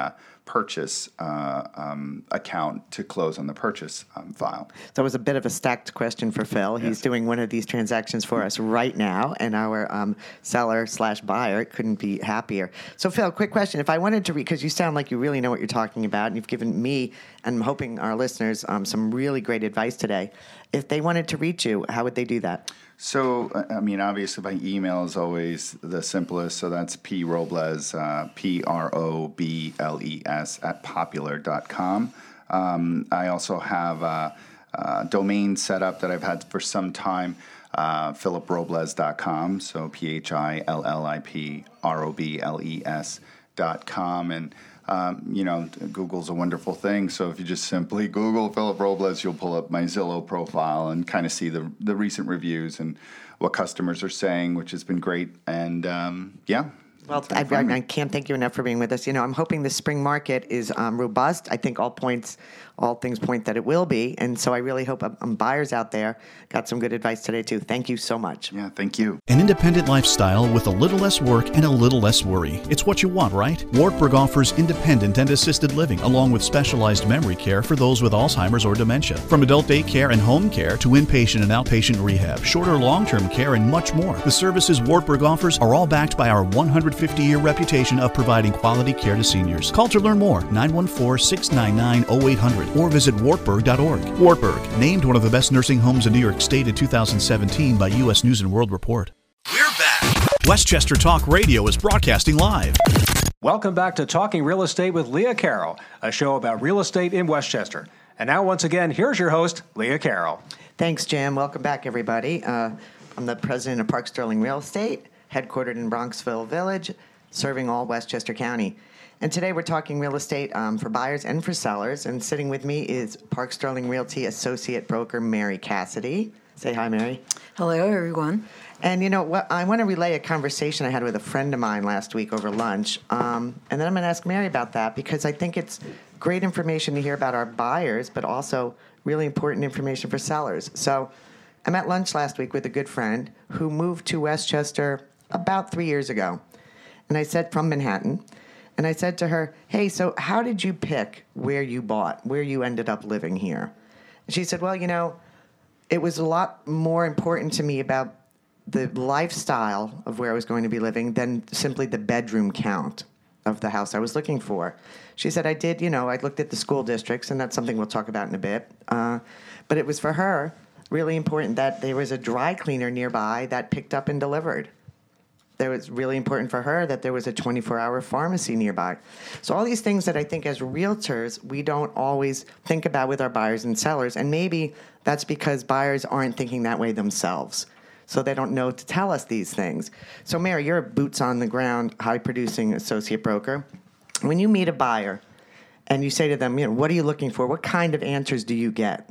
S3: purchase uh, um, account to close on the purchase um, file.
S4: That was a bit of a stacked question for Phil. He's
S3: Yes.
S4: doing one of these transactions for us right now, and our um, seller slash buyer couldn't be happier. So, Phil, quick question. If I wanted to read, because you sound like you really know what you're talking about, and you've given me, and I'm hoping our listeners, um, some really great advice today. If they wanted to reach you, how would they do that?
S3: So, I mean, obviously, my email is always the simplest. So that's P Robles, uh, P R O B L E S, at popular dot com. Um, I also have a, a domain set up that I've had for some time, uh, philip robles dot com. So P H I L L I P R O B L E S dot com. And Um, you know, Google's a wonderful thing. So if you just simply Google Philip Robles, you'll pull up my Zillow profile and kind of see the the recent reviews and what customers are saying, which has been great. And um, yeah.
S4: Well, I, I, I can't thank you enough for being with us. You know, I'm hoping the spring market is um, robust. I think all points, all things point that it will be. And so I really hope um, buyers out there got some good advice today, too. Thank you so much.
S3: Yeah, thank you.
S1: An independent lifestyle with a little less work and a little less worry. It's what you want, right? Wartburg offers independent and assisted living, along with specialized memory care for those with Alzheimer's or dementia. From adult daycare and home care to inpatient and outpatient rehab, short or long-term care, and much more. The services Wartburg offers are all backed by our one hundred fifty-year reputation of providing quality care to seniors. Call to learn more, nine one four, six nine nine, zero eight hundred, or visit wartburg dot org. Wartburg, named one of the best nursing homes in New York State in two thousand seventeen by U S News and World Report.
S6: We're back.
S1: Westchester Talk Radio is broadcasting live.
S2: Welcome back to Talking Real Estate with Leah Carroll, a show about real estate in Westchester. And now, once again, here's your host, Leah Carroll.
S4: Thanks, Jim. Welcome back, everybody. Uh, I'm the president of Park Sterling Real Estate, headquartered in Bronxville Village, serving all Westchester County. And today we're talking real estate um, for buyers and for sellers. And sitting with me is Park Sterling Realty Associate Broker Mary Cassidy. Say hi, Mary.
S7: Hello, everyone.
S4: And you know what? I want to relay a conversation I had with a friend of mine last week over lunch. Um, and then I'm going to ask Mary about that because I think it's great information to hear about our buyers, but also really important information for sellers. So I'm at lunch last week with a good friend who moved to Westchester about three years ago. And I said, from Manhattan. And I said to her, hey, so how did you pick where you bought, where you ended up living here? And she said, well, you know, it was a lot more important to me about the lifestyle of where I was going to be living than simply the bedroom count of the house I was looking for. She said, I did, you know, I looked at the school districts, and that's something we'll talk about in a bit. Uh, but it was for her really important that there was a dry cleaner nearby that picked up and delivered. There was really important for her that there was a twenty-four hour pharmacy nearby. So all these things that I think as realtors, we don't always think about with our buyers and sellers. And maybe that's because buyers aren't thinking that way themselves. So they don't know to tell us these things. So Mary, you're a boots on the ground, high producing associate broker. When you meet a buyer and you say to them, you know, what are you looking for? What kind of answers do you get?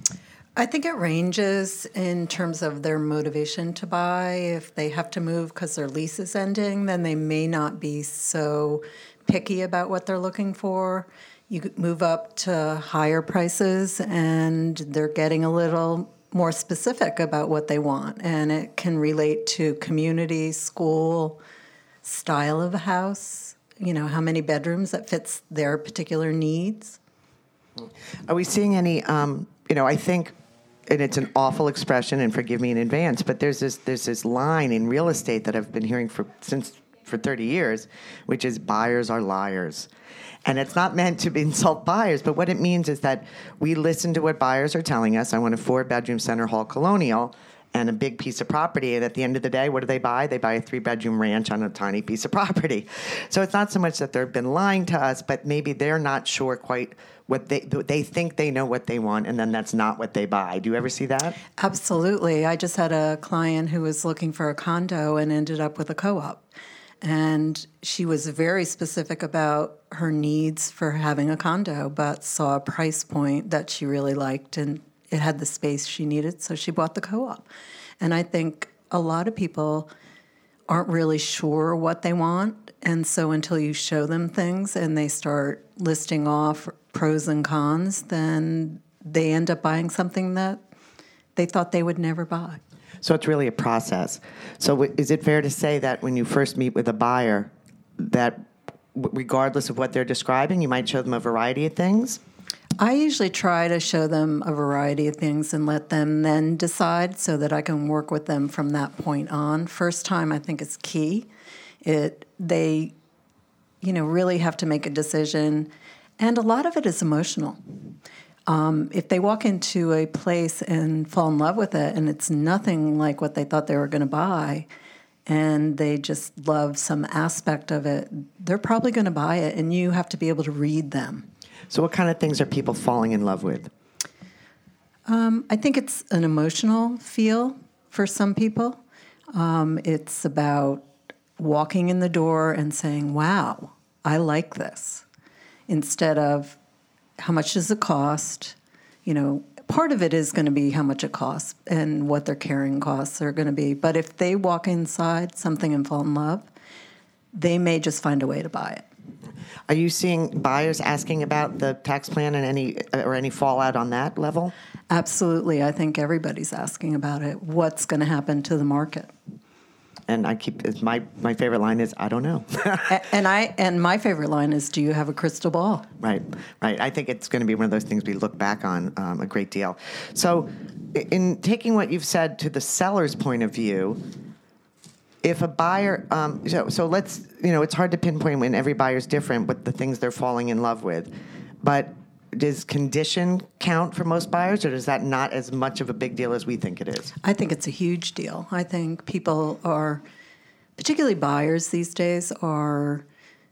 S7: I think it ranges in terms of their motivation to buy. If they have to move because their lease is ending, then they may not be so picky about what they're looking for. You could move up to higher prices, and they're getting a little more specific about what they want. And it can relate to community, school, style of a house, you know, how many bedrooms that fits their particular needs.
S4: Are we seeing any, um, you know, I think, and it's an awful expression, and forgive me in advance, but there's this there's this line in real estate that I've been hearing for since for thirty years, which is buyers are liars. And it's not meant to insult buyers, but what it means is that we listen to what buyers are telling us. I want a four-bedroom center hall colonial and a big piece of property. And at the end of the day, what do they buy? They buy a three-bedroom ranch on a tiny piece of property. So it's not so much that they've been lying to us, but maybe they're not sure quite what they they think they know what they want, and then that's not what they buy. Do you ever see that?
S7: Absolutely. I just had a client who was looking for a condo and ended up with a co-op. And she was very specific about her needs for having a condo, but saw a price point that she really liked, and it had the space she needed, so she bought the co-op. And I think a lot of people aren't really sure what they want, and so until you show them things and they start listing off pros and cons, then they end up buying something that they thought they would never buy.
S4: So it's really a process. So w- is it fair to say that when you first meet with a buyer, that w- regardless of what they're describing? You might show them a variety of things?
S7: I usually try to show them a variety of things and let them then decide so that I can work with them from that point on. First time, I think, is key. It they, you know, really have to make a decision, and a lot of it is emotional. Um, if they walk into a place and fall in love with it and it's nothing like what they thought they were going to buy, and they just love some aspect of it, they're probably going to buy it, and you have to be able to read them.
S4: So what kind of things are people falling in love with?
S7: Um, I think it's an emotional feel for some people. Um, it's about walking in the door and saying, wow, I like this, instead of how much does it cost? You know, part of it is going to be how much it costs and what their carrying costs are going to be. But if they walk inside something and fall in love, they may just find a way to buy it.
S4: Are you seeing buyers asking about the tax plan and any or any fallout on that level?
S7: Absolutely. I think everybody's asking about it. What's going to happen to the market?
S4: And I keep it's my my favorite line is I don't know.
S7: and I and my favorite line is, do you have a crystal ball?
S4: Right, right. I think it's going to be one of those things we look back on um, a great deal. So, in taking what you've said to the seller's point of view, if a buyer, um, so so let's you know, it's hard to pinpoint when every buyer's different with the things they're falling in love with, but does condition count for most buyers, or is that not as much of a big deal as we think it is?
S7: I think it's a huge deal. I think people are, particularly buyers these days, are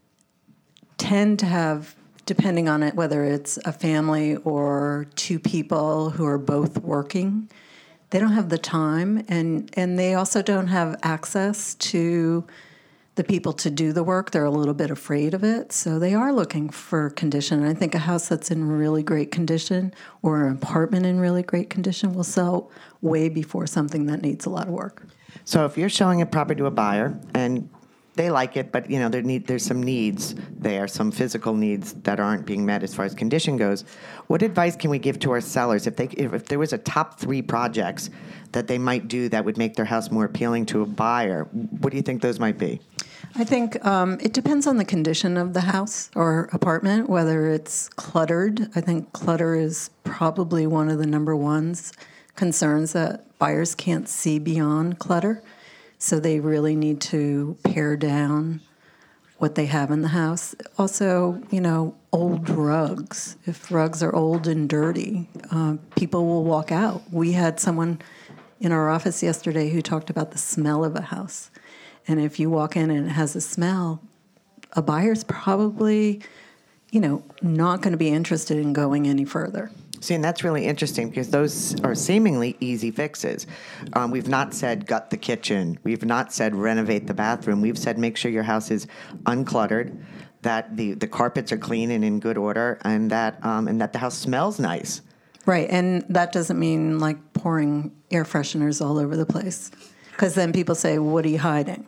S7: tend to have, depending on it, whether it's a family or two people who are both working, they don't have the time, and, and they also don't have access to the people to do the work. They're a little bit afraid of it, so they are looking for condition. And I think a house that's in really great condition or an apartment in really great condition will sell way before something that needs a lot of work.
S4: So if you're showing a property to a buyer and they like it, but you know there need there's some needs there, some physical needs that aren't being met as far as condition goes, what advice can we give to our sellers if they if, if there was a top three projects that they might do that would make their house more appealing to a buyer? What do you think those might be?
S7: I think um, it depends on the condition of the house or apartment, whether it's cluttered. I think clutter is probably one of the number ones concerns, that buyers can't see beyond clutter. So they really need to pare down what they have in the house. Also, you know, old rugs. If rugs are old and dirty, uh, people will walk out. We had someone in our office yesterday who talked about the smell of a house. And if you walk in and it has a smell, a buyer's probably, you know, not going to be interested in going any further.
S4: See, and that's really interesting because those are seemingly easy fixes. Um, we've not said gut the kitchen. We've not said renovate the bathroom. We've said make sure your house is uncluttered, that the, the carpets are clean and in good order, and that um, and that the house smells nice.
S7: Right, and that doesn't mean like pouring air fresheners all over the place, because then people say, what are you hiding?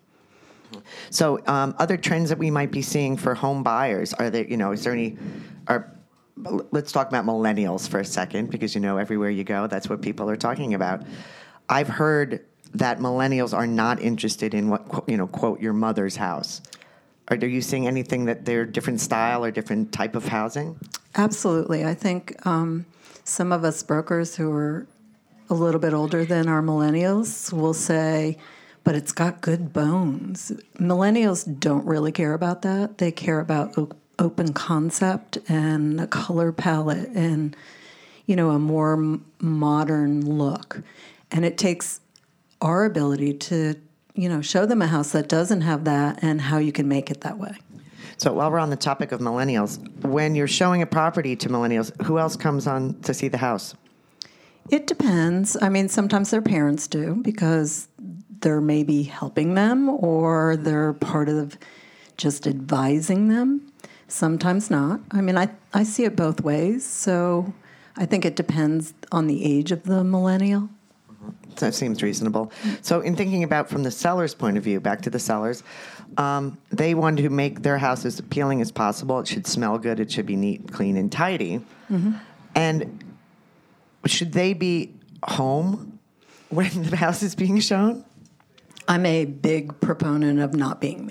S4: So um, other trends that we might be seeing for home buyers, are there, you know, is there any, are, let's talk about millennials for a second, because, you know, everywhere you go, that's what people are talking about. I've heard that millennials are not interested in what, you know, quote, your mother's house. Are, are you seeing anything that they're different style or different type of housing?
S7: Absolutely. I think um, some of us brokers who are a little bit older than our millennials will say, but it's got good bones. Millennials don't really care about that. They care about op- open concept and a color palette and, you know, a more m- modern look. And it takes our ability to, you know, show them a house that doesn't have that and how you can make it that way.
S4: So while we're on the topic of millennials, when you're showing a property to millennials, who else comes on to see the house?
S7: It depends. I mean, sometimes their parents do because they're maybe helping them or they're part of just advising them. Sometimes not. I mean, I, I see it both ways. So I think it depends on the age of the millennial.
S4: That seems reasonable. So in thinking about from the seller's point of view, back to the sellers, um, they want to make their house as appealing as possible. It should smell good. It should be neat, clean, and tidy. Mm-hmm. And should they be home when the house is being shown?
S7: I'm a big proponent of not being there.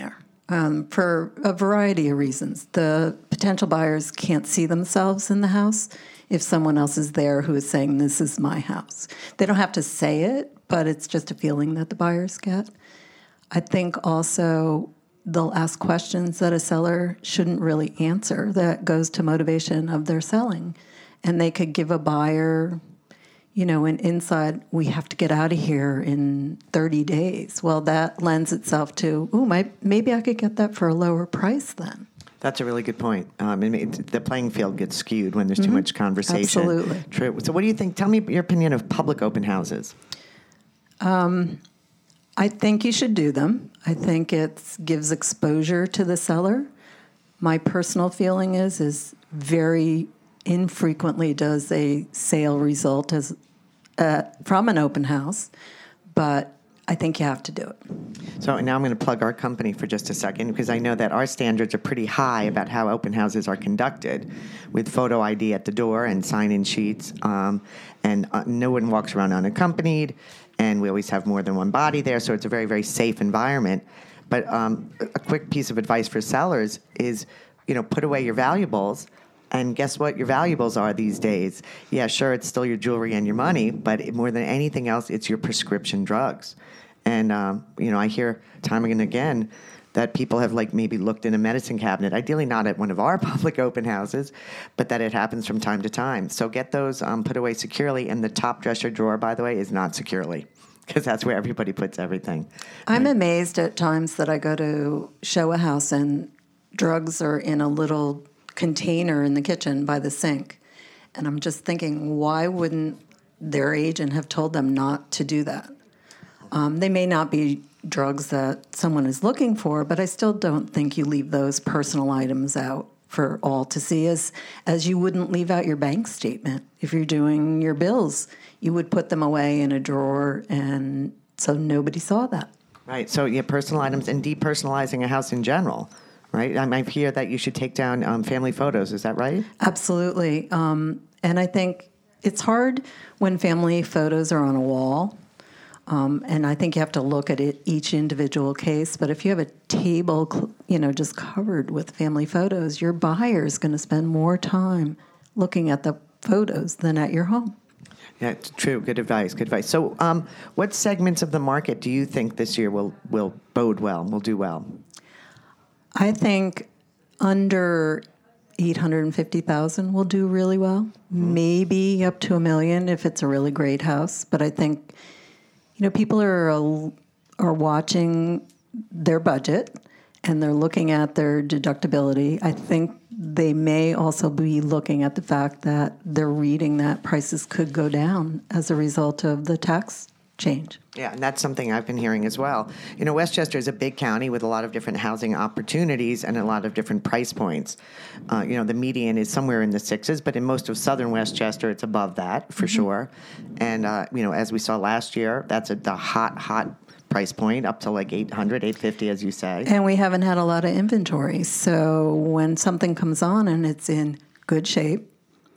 S7: um, for a variety of reasons. The potential buyers can't see themselves in the house if someone else is there who is saying, this is my house. They don't have to say it, but it's just a feeling that the buyers get. I think also they'll ask questions that a seller shouldn't really answer. That goes to motivation of their selling. And they could give a buyer, you know, an insight, we have to get out of here in thirty days. Well, that lends itself to, oh, maybe I could get that for a lower price then.
S6: That's a really good point. Um, and it, the playing field gets skewed when there's too mm-hmm. much conversation.
S7: Absolutely.
S6: True. So what do you think? Tell me your opinion of public open houses.
S7: Um, I think you should do them. I think it gives exposure to the seller. My personal feeling is, is very infrequently does a sale result as uh, from an open house, but I think you have to do it.
S6: So now I'm going to plug our company for just a second, because I know that our standards are pretty high about how open houses are conducted, with photo I D at the door and sign-in sheets, um, and uh, no one walks around unaccompanied, and we always have more than one body there, so it's a very, very safe environment. But um, a quick piece of advice for sellers is, you know, put away your valuables. And guess what your valuables are these days? Yeah, sure, it's still your jewelry and your money, but more than anything else, it's your prescription drugs. And, um, you know, I hear time and again that people have, like, maybe looked in a medicine cabinet, ideally not at one of our public open houses, but that it happens from time to time. So get those um, put away securely. And the top dresser drawer, by the way, is not securely, because that's where everybody puts everything.
S7: I'm
S6: right?
S7: amazed at times that I go to show a house and drugs are in a little container in the kitchen by the sink. And I'm just thinking, why wouldn't their agent have told them not to do that? Um, they may not be drugs that someone is looking for, but I still don't think you leave those personal items out for all to see, as as you wouldn't leave out your bank statement. If you're doing your bills, you would put them away in a drawer, and so nobody saw that.
S6: Right. So yeah, personal items and depersonalizing a house in general. Right. I I hear that you should take down um, family photos. Is that right?
S7: Absolutely. Um, and I think it's hard when family photos are on a wall. Um, and I think you have to look at it, each individual case. But if you have a table, you know, just covered with family photos, your buyer is going to spend more time looking at the photos than at your home.
S6: Yeah, it's true. Good advice. Good advice. So, um, what segments of the market do you think this year will will bode well? Will do well?
S7: I think under eight hundred fifty thousand will do really well. Mm-hmm. Maybe up to a million if it's a really great house. But I think, you know, people are are watching their budget and they're looking at their deductibility. I think they may also be looking at the fact that they're reading that prices could go down as a result of the tax change.
S6: Yeah, and that's something I've been hearing as well. You know, Westchester is a big county with a lot of different housing opportunities and a lot of different price points. Uh, you know, the median is somewhere in the sixes, but in most of southern Westchester, it's above that for mm-hmm. sure. And, uh, you know, as we saw last year, that's at the hot, hot price point, up to like eight hundred, eight fifty, as you say.
S7: And we haven't had a lot of inventory. So when something comes on and it's in good shape,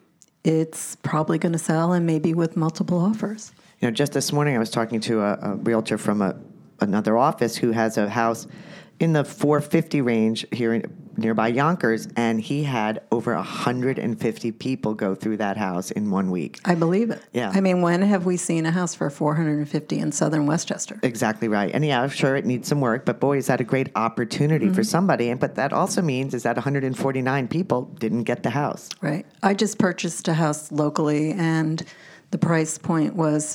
S7: it's probably going to sell, and maybe with multiple offers.
S6: You know, just this morning I was talking to a, a realtor from a, another office who has a house in the four fifty range here in, nearby Yonkers, and he had over one hundred fifty people go through that house in one week.
S7: I believe it.
S6: Yeah.
S7: I mean, when have we seen a house for four hundred fifty in southern Westchester?
S6: Exactly right. And yeah, I'm sure it needs some work, but boy, is that a great opportunity mm-hmm. for somebody. And But that also means is that one hundred forty-nine people didn't get the house.
S7: Right. I just purchased a house locally, and the price point was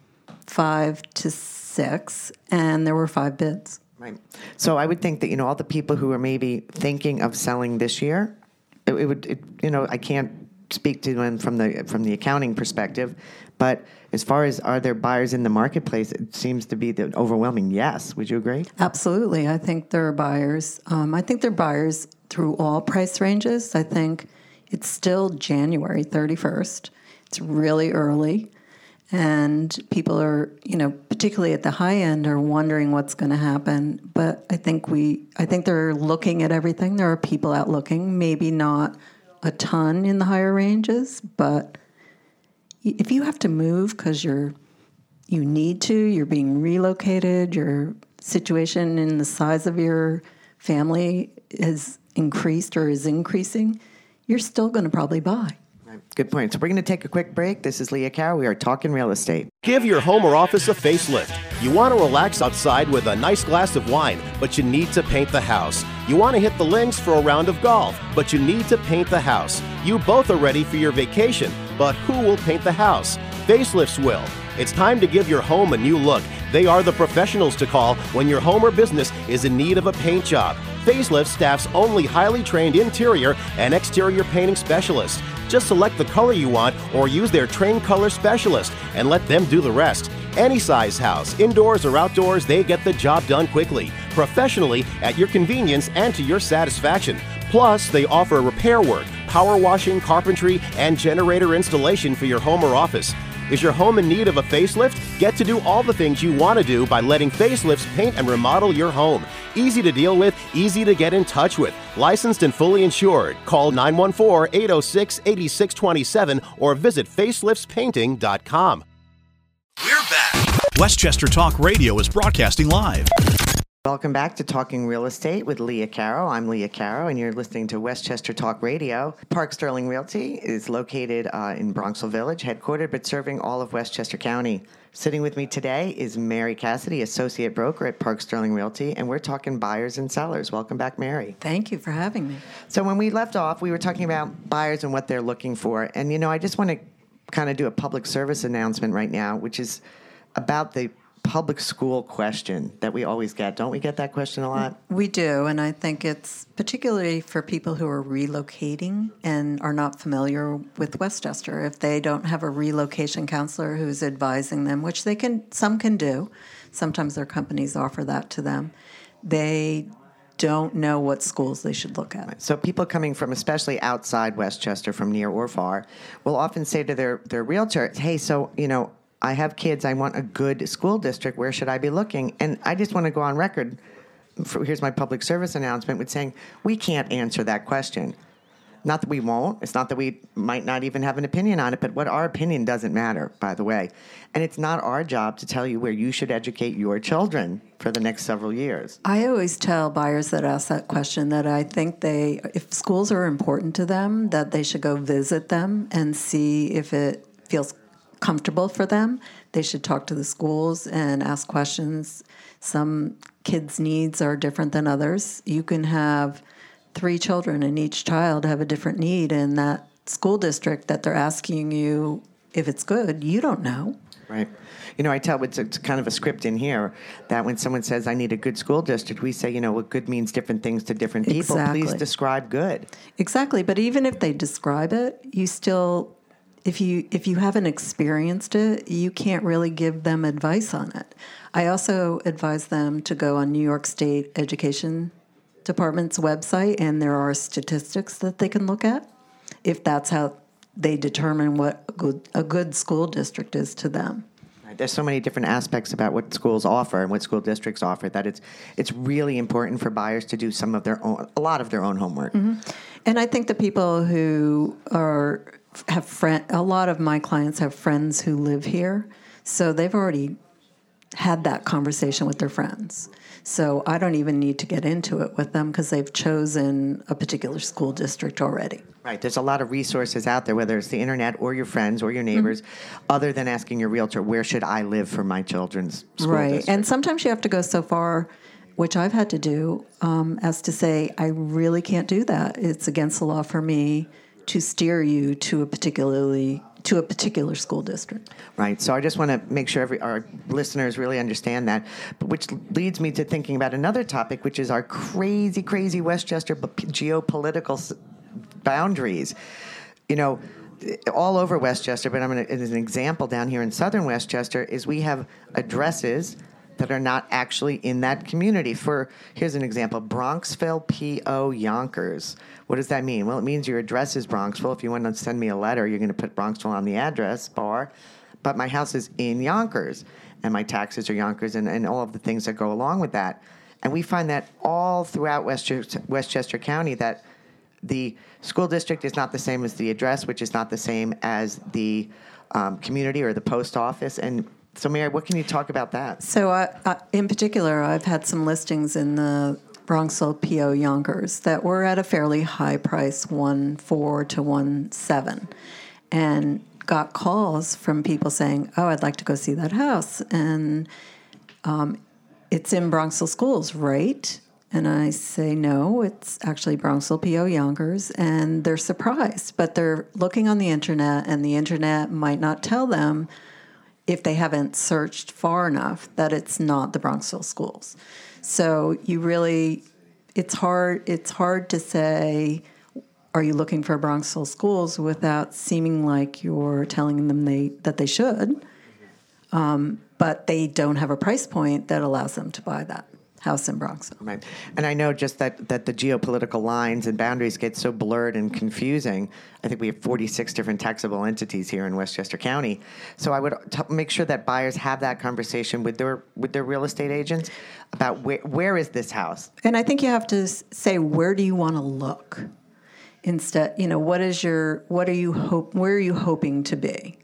S7: five to six, and there were five bids.
S6: Right. So I would think that, you know, all the people who are maybe thinking of selling this year, it, it would, it, you know, I can't speak to them from the from the accounting perspective, but as far as are there buyers in the marketplace, it seems to be the overwhelming yes. Would you agree?
S7: Absolutely. I think there are buyers. Um, I think there are buyers through all price ranges. I think it's still January thirty-first. It's really early. And people are, you know, particularly at the high end, are wondering what's going to happen. But I think we, I think they're looking at everything. There are people out looking, maybe not a ton in the higher ranges, but if you have to move because you're, you need to, you're being relocated, your situation in the size of your family has increased or is increasing, you're still going to probably buy.
S6: Good point. So we're going to take a quick break. This is Leah Carroll. We are talking real estate.
S8: Give your home or office a facelift. You want to relax outside with a nice glass of wine, but you need to paint the house. You want to hit the links for a round of golf, but you need to paint the house. You both are ready for your vacation, but who will paint the house? Facelifts will. It's time to give your home a new look. They are the professionals to call when your home or business is in need of a paint job. Facelift staff's only highly trained interior and exterior painting specialists. Just select the color you want or use their trained color specialist and let them do the rest. Any size house, indoors or outdoors, they get the job done quickly, professionally, at your convenience and to your satisfaction. Plus, they offer repair work, power washing, carpentry, and generator installation for your home or office. Is your home in need of a facelift? Get to do all the things you want to do by letting Facelifts paint and remodel your home. Easy to deal with, easy to get in touch with. Licensed and fully insured. Call nine one four, eight oh six, eight six two seven or visit facelifts painting dot com.
S1: We're back. Westchester Talk Radio is broadcasting live.
S6: Welcome back to Talking Real Estate with Leah Carroll. I'm Leah Carroll, and you're listening to Westchester Talk Radio. Park Sterling Realty is located uh, in Bronxville Village, headquartered, but serving all of Westchester County. Sitting with me today is Mary Cassidy, Associate Broker at Park Sterling Realty, and we're talking buyers and sellers. Welcome back, Mary.
S7: Thank you for having me.
S6: So when we left off, we were talking about buyers and what they're looking for. And, you know, I just want to kind of do a public service announcement right now, which is about the public school question that we always get. Don't we get that question a lot?
S7: We do, and I think it's particularly for people who are relocating and are not familiar with Westchester. If they don't have a relocation counselor who's advising them, which they can, some can do. Sometimes their companies offer that to them. They don't know what schools they should look at.
S6: So people coming from, especially outside Westchester, from near or far, will often say to their, their realtor, hey, so, you know, I have kids. I want a good school district. Where should I be looking? And I just want to go on record. For, here's my public service announcement with saying we can't answer that question. Not that we won't. It's not that we might not even have an opinion on it, but what our opinion doesn't matter, by the way. And it's not our job to tell you where you should educate your children for the next several years.
S7: I always tell buyers that ask that question that I think they, if schools are important to them, that they should go visit them and see if it feels comfortable for them. They should talk to the schools and ask questions. Some kids' needs are different than others. You can have three children and each child have a different need, and that school district that they're asking you if it's good, you don't know.
S6: Right. You know, I tell it's, it's kind of a script in here that when someone says, I need a good school district, we say, you know, what good means different things to different people.
S7: Exactly.
S6: Please describe good.
S7: Exactly. But even if they describe it, you still, if you if you haven't experienced it, you can't really give them advice on it. I also advise them to go on New York State Education Department's website, and there are statistics that they can look at if that's how they determine what a good, a good school district is to them.
S6: There's so many different aspects about what schools offer and what school districts offer that it's it's really important for buyers to do some of their own, a lot of their own homework.
S7: Mm-hmm. And I think the people who are have friend, a lot of my clients have friends who live here, so they've already had that conversation with their friends. So I don't even need to get into it with them because they've chosen a particular school district already.
S6: Right. There's a lot of resources out there, whether it's the internet or your friends or your neighbors, mm-hmm. other than asking your realtor, where should I live for my children's school
S7: right.
S6: district?
S7: And sometimes you have to go so far, which I've had to do, um, as to say, I really can't do that. It's against the law for me to steer you to a particularly to a particular school district.
S6: Right. So I just want to make sure every, our listeners really understand that, which leads me to thinking about another topic, which is our crazy, crazy Westchester geopolitical boundaries. You know, all over Westchester, but I'm going to, as an example down here in southern Westchester, is we have addresses that are not actually in that community. For, here's an example, Bronxville, P O, Yonkers. What does that mean? Well, it means your address is Bronxville. If you want to send me a letter, you're going to put Bronxville on the address bar, but my house is in Yonkers, and my taxes are Yonkers, and, and all of the things that go along with that. And we find that all throughout Westchester, Westchester County, that the school district is not the same as the address, which is not the same as the um, community or the post office. And so, Mary, what can you talk about that?
S7: So, I, I, in particular, I've had some listings in the Bronxville P O Yonkers that were at a fairly high price, one four to one seven, and got calls from people saying, "Oh, I'd like to go see that house," and um, it's in Bronxville Schools, right? And I say, no, it's actually Bronxville P O Yonkers, and they're surprised, but they're looking on the internet, and the internet might not tell them, if they haven't searched far enough, that it's not the Bronxville Schools. So you really, it's hard, it's hard to say, are you looking for Bronxville Schools without seeming like you're telling them they that they should, um, but they don't have a price point that allows them to buy that house in Bronxville.
S6: Right. And I know just that, that the geopolitical lines and boundaries get so blurred and confusing. I think we have forty-six different taxable entities here in Westchester County. So I would t- make sure that buyers have that conversation with their with their real estate agents about where where is this house.
S7: And I think you have to say, where do you want to look? Instead, you know, what is your what are you hope where are you hoping to be?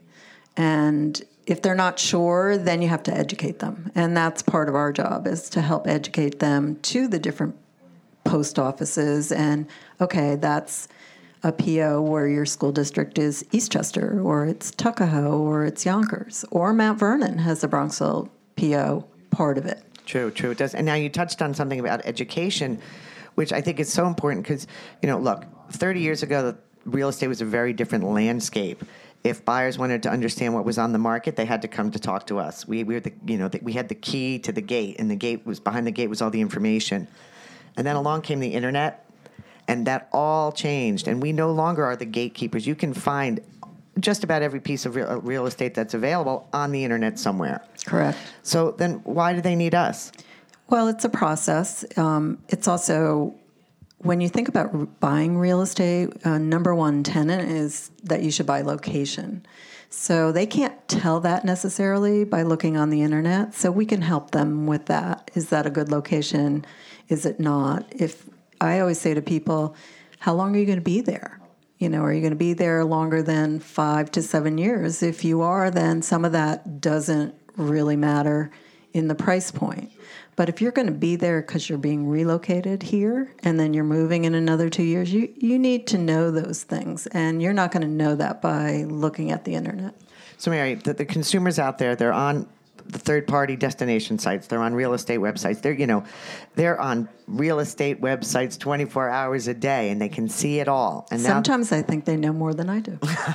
S7: And if they're not sure, then you have to educate them. And that's part of our job, is to help educate them to the different post offices. And, okay, that's a P O where your school district is Eastchester, or it's Tuckahoe, or it's Yonkers, or Mount Vernon has a Bronxville P O part of it.
S6: True, true. It does. And now you touched on something about education, which I think is so important because, you know, look, thirty years ago, real estate was a very different landscape. If buyers wanted to understand what was on the market, they had to come to talk to us. We, we were the, you know, the, we had the key to the gate, and the gate was behind the gate was all the information. And then along came the internet, and that all changed. And we no longer are the gatekeepers. You can find just about every piece of real, real estate that's available on the internet somewhere.
S7: Correct.
S6: So then, why do they need us?
S7: Well, it's a process. Um, it's also, when you think about buying real estate, uh, number one tenet is that you should buy location. So they can't tell that necessarily by looking on the internet. So we can help them with that. Is that a good location? Is it not? If I always say to people, how long are you going to be there? You know, are you going to be there longer than five to seven years? If you are, then some of that doesn't really matter in the price point. But if you're going to be there because you're being relocated here and then you're moving in another two years, you, you need to know those things. And you're not going to know that by looking at the internet.
S6: So, Mary, the, the consumers out there, they're on the third-party destination sites. They're on real estate websites. They're, you know, they're on real estate websites twenty-four hours a day, and they can see it all. And now,
S7: sometimes I think they know more than I do.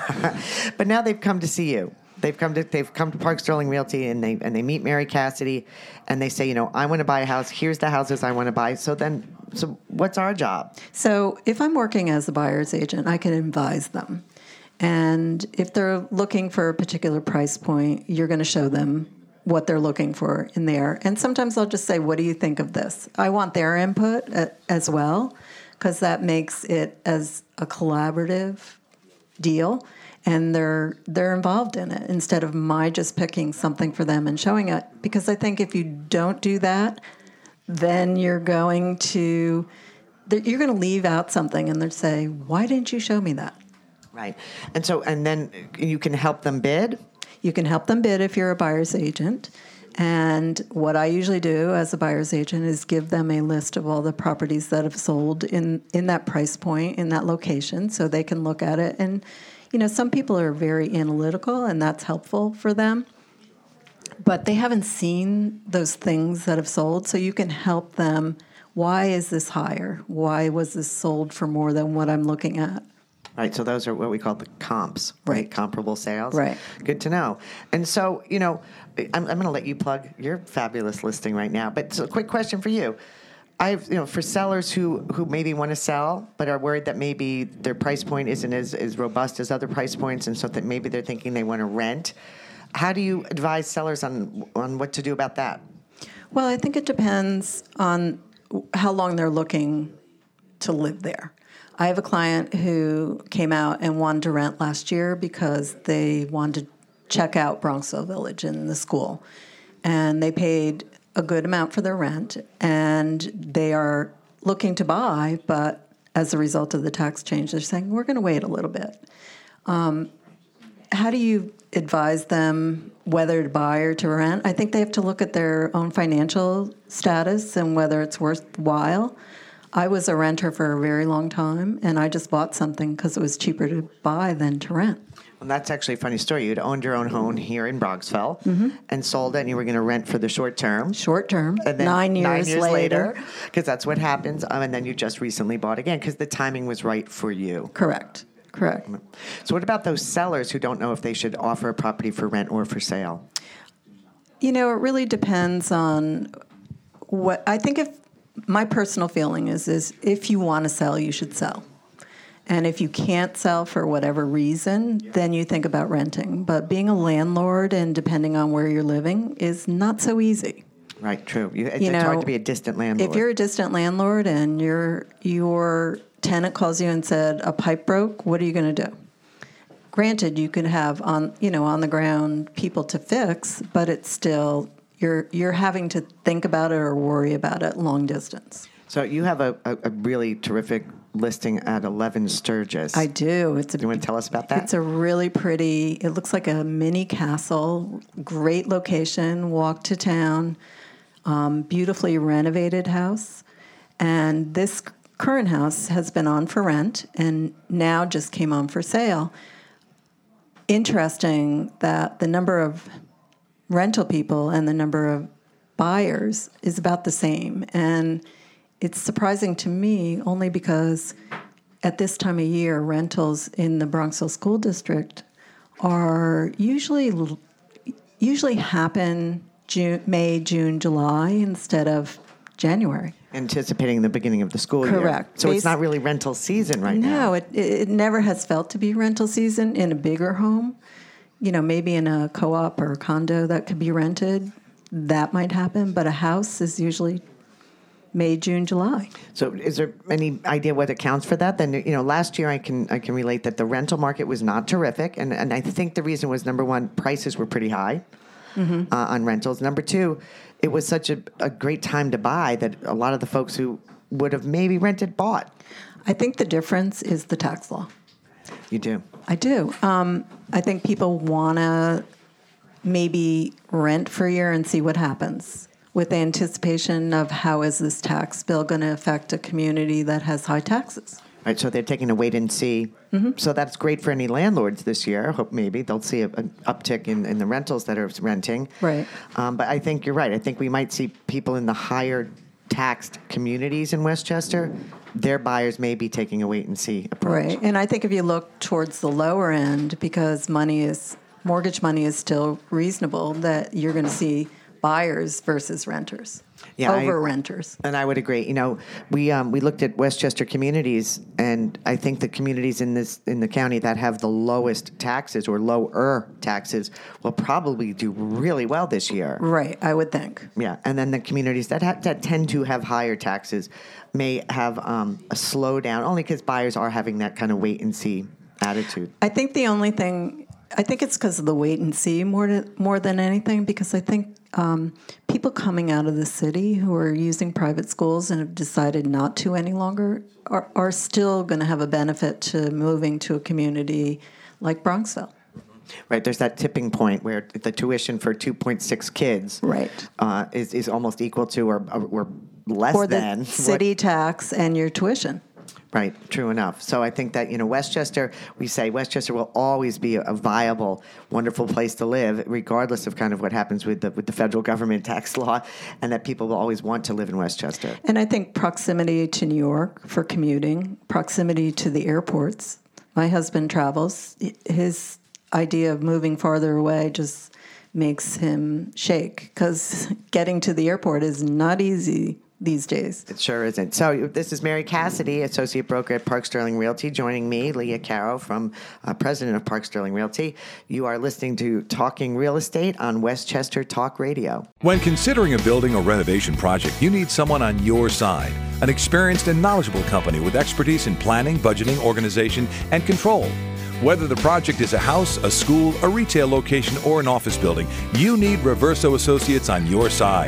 S6: But now they've come to see you. They've come to they've come to Park Sterling Realty, and they and they meet Mary Cassidy, and they say, you know, I want to buy a house. Here's the houses I want to buy. So then, so what's our job?
S7: So if I'm working as a buyer's agent, I can advise them. And if they're looking for a particular price point, you're going to show them what they're looking for in there. And sometimes I'll just say, what do you think of this? I want their input as well, because that makes it as a collaborative deal. And they're they're involved in it instead of my just picking something for them and showing it. Because I think if you don't do that, then you're going to you're going to leave out something, and they'll say, "Why didn't you show me that?"
S6: Right. And so, and then you can help them bid.
S7: You can help them bid if you're a buyer's agent. And what I usually do as a buyer's agent is give them a list of all the properties that have sold in in that price point, in that location, so they can look at it. And you know, some people are very analytical, and that's helpful for them. But they haven't seen those things that have sold, so you can help them. Why is this higher? Why was this sold for more than what I'm looking at?
S6: Right, so those are what we call the comps, right?
S7: Right.
S6: Comparable sales.
S7: Right.
S6: Good to know. And so, you know, I'm, I'm going to let you plug your fabulous listing right now. But so a quick question for you. I've, you know, for sellers who, who maybe want to sell but are worried that maybe their price point isn't as, as robust as other price points, and so that maybe they're thinking they want to rent, how do you advise sellers on on what to do about that?
S7: Well, I think it depends on how long they're looking to live there. I have a client who came out and wanted to rent last year because they wanted to check out Bronxville Village and the school, and they paid a good amount for their rent, and they are looking to buy, but as a result of the tax change, they're saying, we're going to wait a little bit. Um, how do you advise them whether to buy or to rent, I think they have to look at their own financial status and whether it's worthwhile. I was a renter for a very long time, and I just bought something because it was cheaper to buy than to rent.
S6: Well, that's actually a funny story. You'd owned your own home here in Bronxville
S7: Mm-hmm.
S6: and sold it, and you were going to rent for the short term.
S7: Short term,
S6: And then
S7: nine years,
S6: nine years
S7: later.
S6: because that's what happens. Um, and then you just recently bought again because the timing was right for you.
S7: Correct. Correct.
S6: So what about those sellers who don't know if they should offer a property for rent or for sale?
S7: You know, it really depends on what I think. If my personal feeling is, is if you want to sell, you should sell. And if you can't sell for whatever reason, then you think about renting. But being a landlord and depending on where you're living is not so easy.
S6: Right, true. You, it's,
S7: You
S6: it's hard
S7: know,
S6: to be a distant landlord.
S7: If you're a distant landlord and your your tenant calls you and said a pipe broke, what are you going to do? Granted, you can have on you know on the ground people to fix, but it's still you're you're having to think about it or worry about it long distance.
S6: So you have a, a, a really terrific listing at eleven Sturgis.
S7: I do. It's a,
S6: Do you want to tell us about that?
S7: It's a really pretty. It looks like a mini castle. Great location. Walk to town. Um, beautifully renovated house, and this current house has been on for rent and now just came on for sale. Interesting that the number of rental people and the number of buyers is about the same. And it's surprising to me only because at this time of year, rentals in the Bronxville School District are usually usually happen June, May, June, July instead of January.
S6: Anticipating the beginning of the school year.
S7: Correct.
S6: So
S7: Basi-
S6: it's not really rental season right now.
S7: No, it, it never has felt to be rental season in a bigger home. You know, maybe in a co-op or a condo that could be rented, that might happen. But a house is usually May, June, July.
S6: So is there any idea what accounts for that? Then, you know, last year I can I can relate that the rental market was not terrific. And, and I think the reason was, number one, prices were pretty high mm-hmm. uh, on rentals. Number two, it was such a, a great time to buy that a lot of the folks who would have maybe rented bought.
S7: I think the difference is the tax law.
S6: You do?
S7: I do. Um, I think people want to maybe rent for a year and see what happens with the anticipation of how is this tax bill going to affect a community that has high taxes.
S6: Right, so they're taking a wait and see. Mm-hmm. So that's great for any landlords this year. I hope maybe they'll see a, an uptick in, in the rentals that are renting.
S7: Right.
S6: Um, but I think you're right. I think we might see people in the higher taxed communities in Westchester, their buyers may be taking a wait and see approach.
S7: Right. And I think if you look towards the lower end, because money is mortgage money is still reasonable, that you're going to see buyers versus renters.
S6: Yeah,
S7: over
S6: I,
S7: renters.
S6: And I would agree. You know, we um, we looked at Westchester communities, and I think the communities in this in the county that have the lowest taxes or lower taxes will probably do really well this year.
S7: Right, I would think.
S6: Yeah, and then the communities that ha- that tend to have higher taxes may have um, a slowdown, only because buyers are having that kind of wait and see attitude.
S7: I think the only thing, I think it's because of the wait and see more to, more than anything, because I think um, people coming out of the city who are using private schools and have decided not to any longer are, are still going to have a benefit to moving to a community like Bronxville.
S6: Right, there's that tipping point where the tuition for two point six kids
S7: right.
S6: uh, is, is almost equal to or, or less
S7: or the
S6: than
S7: city
S6: what,
S7: tax and your tuition.
S6: Right, true enough. So I think that, you know, Westchester, we say Westchester will always be a viable, wonderful place to live, regardless of kind of what happens with the with the federal government tax law, and that people will always want to live in Westchester.
S7: And I think proximity to New York for commuting, proximity to the airports. My husband travels. His idea of moving farther away just makes him shake, because getting to the airport is not easy these days.
S6: It sure isn't. So this is Mary Cassidy, Associate Broker at Park Sterling Realty, joining me, Leah Caro, from uh, President of Park Sterling Realty. You are listening to Talking Real Estate on Westchester Talk Radio.
S9: When considering a building or renovation project, you need someone on your side. An experienced and knowledgeable company with expertise in planning, budgeting, organization, and control. Whether the project is a house, a school, a retail location, or an office building, you need Reverso Associates on your side.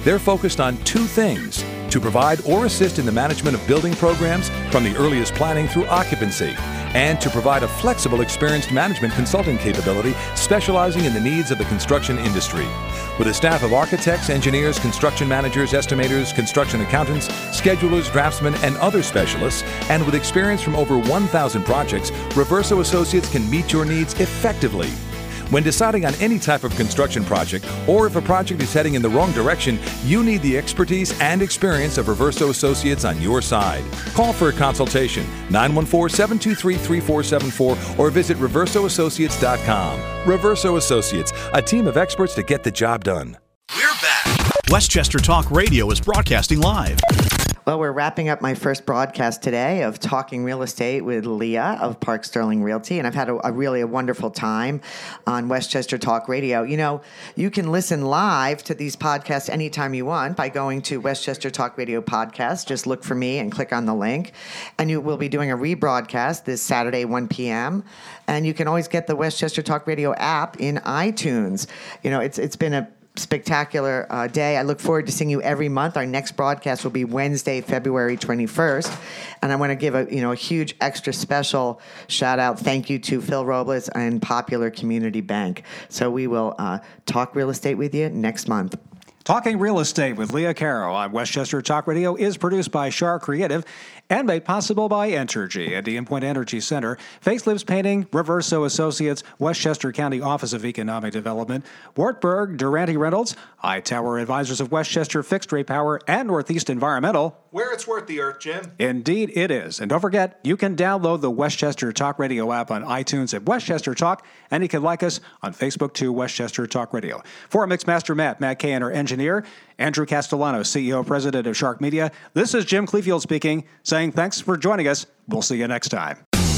S9: They're focused on two things: to provide or assist in the management of building programs from the earliest planning through occupancy, and to provide a flexible, experienced management consulting capability specializing in the needs of the construction industry. With a staff of architects, engineers, construction managers, estimators, construction accountants, schedulers, draftsmen, and other specialists, and with experience from over one thousand projects, Reverso Associates can meet your needs effectively. When deciding on any type of construction project, or if a project is heading in the wrong direction, you need the expertise and experience of Reverso Associates on your side. Call for a consultation, nine one four, seven two three, three four seven four, or visit reverso associates dot com. Reverso Associates, a team of experts to get the job done.
S1: We're back. Westchester Talk Radio is broadcasting live.
S6: Well, we're wrapping up my first broadcast today of Talking Real Estate with Leah of Park Sterling Realty, and I've had a, a really a wonderful time on Westchester Talk Radio. You know, you can listen live to these podcasts anytime you want by going to Westchester Talk Radio Podcast. Just look for me and click on the link, and you will be doing a rebroadcast this Saturday, one p.m., and you can always get the Westchester Talk Radio app in iTunes. You know, it's it's been a spectacular uh, day. I look forward to seeing you every month. Our next broadcast will be Wednesday, February twenty-first. And I want to give a you know a huge extra special shout out, thank you to Phil Robles and Popular Community Bank. So we will uh, talk real estate with you next month.
S2: Talking Real Estate with Leah Carroll on Westchester Talk Radio is produced by Shar Creative and made possible by Entergy, Indian Point Energy Center, Facelifts Painting, Reverso Associates, Westchester County Office of Economic Development, Wartburg, Durante Rentals, Hightower Advisors of Westchester Fixed Rate Power, and Northeast Environmental.
S10: Where it's worth the earth, Jim.
S2: Indeed it is. And don't forget, you can download the Westchester Talk Radio app on iTunes at Westchester Talk, and you can like us on Facebook too, Westchester Talk Radio. For Mixmaster Matt, Matt Cahan, our engineer, Andrew Castellano, C E O, President of Shark Media, this is Jim Clefield speaking, saying thanks for joining us. We'll see you next time.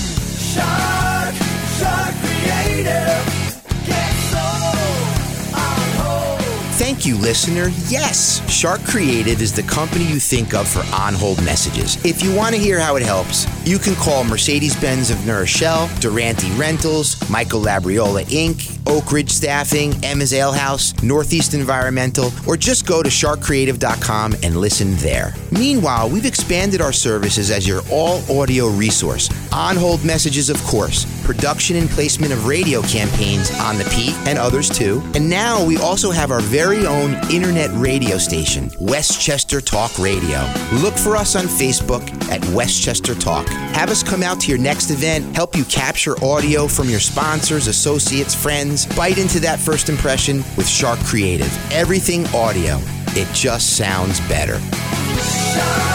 S11: Shark, Shark Creative, get sold on hold.
S12: Thank you, listener. Yes, Shark Creative is the company you think of for on-hold messages. If you want to hear how it helps, you can call Mercedes-Benz of New Rochelle, Durante Rentals, Michael Labriola Incorporated, Oak Ridge Staffing, Emma's Ale House, Northeast Environmental, or just go to shark creative dot com and listen there. Meanwhile, we've expanded our services as your all-audio resource. On-hold messages, of course, production and placement of radio campaigns on the Peak and others too. And now we also have our very own internet radio station, Westchester Talk Radio. Look for us on Facebook at Westchester Talk. Have us come out to your next event, help you capture audio from your sponsors, associates, friends. Bite into that first impression with Shark Creative. Everything audio. It just sounds better.
S11: Shark.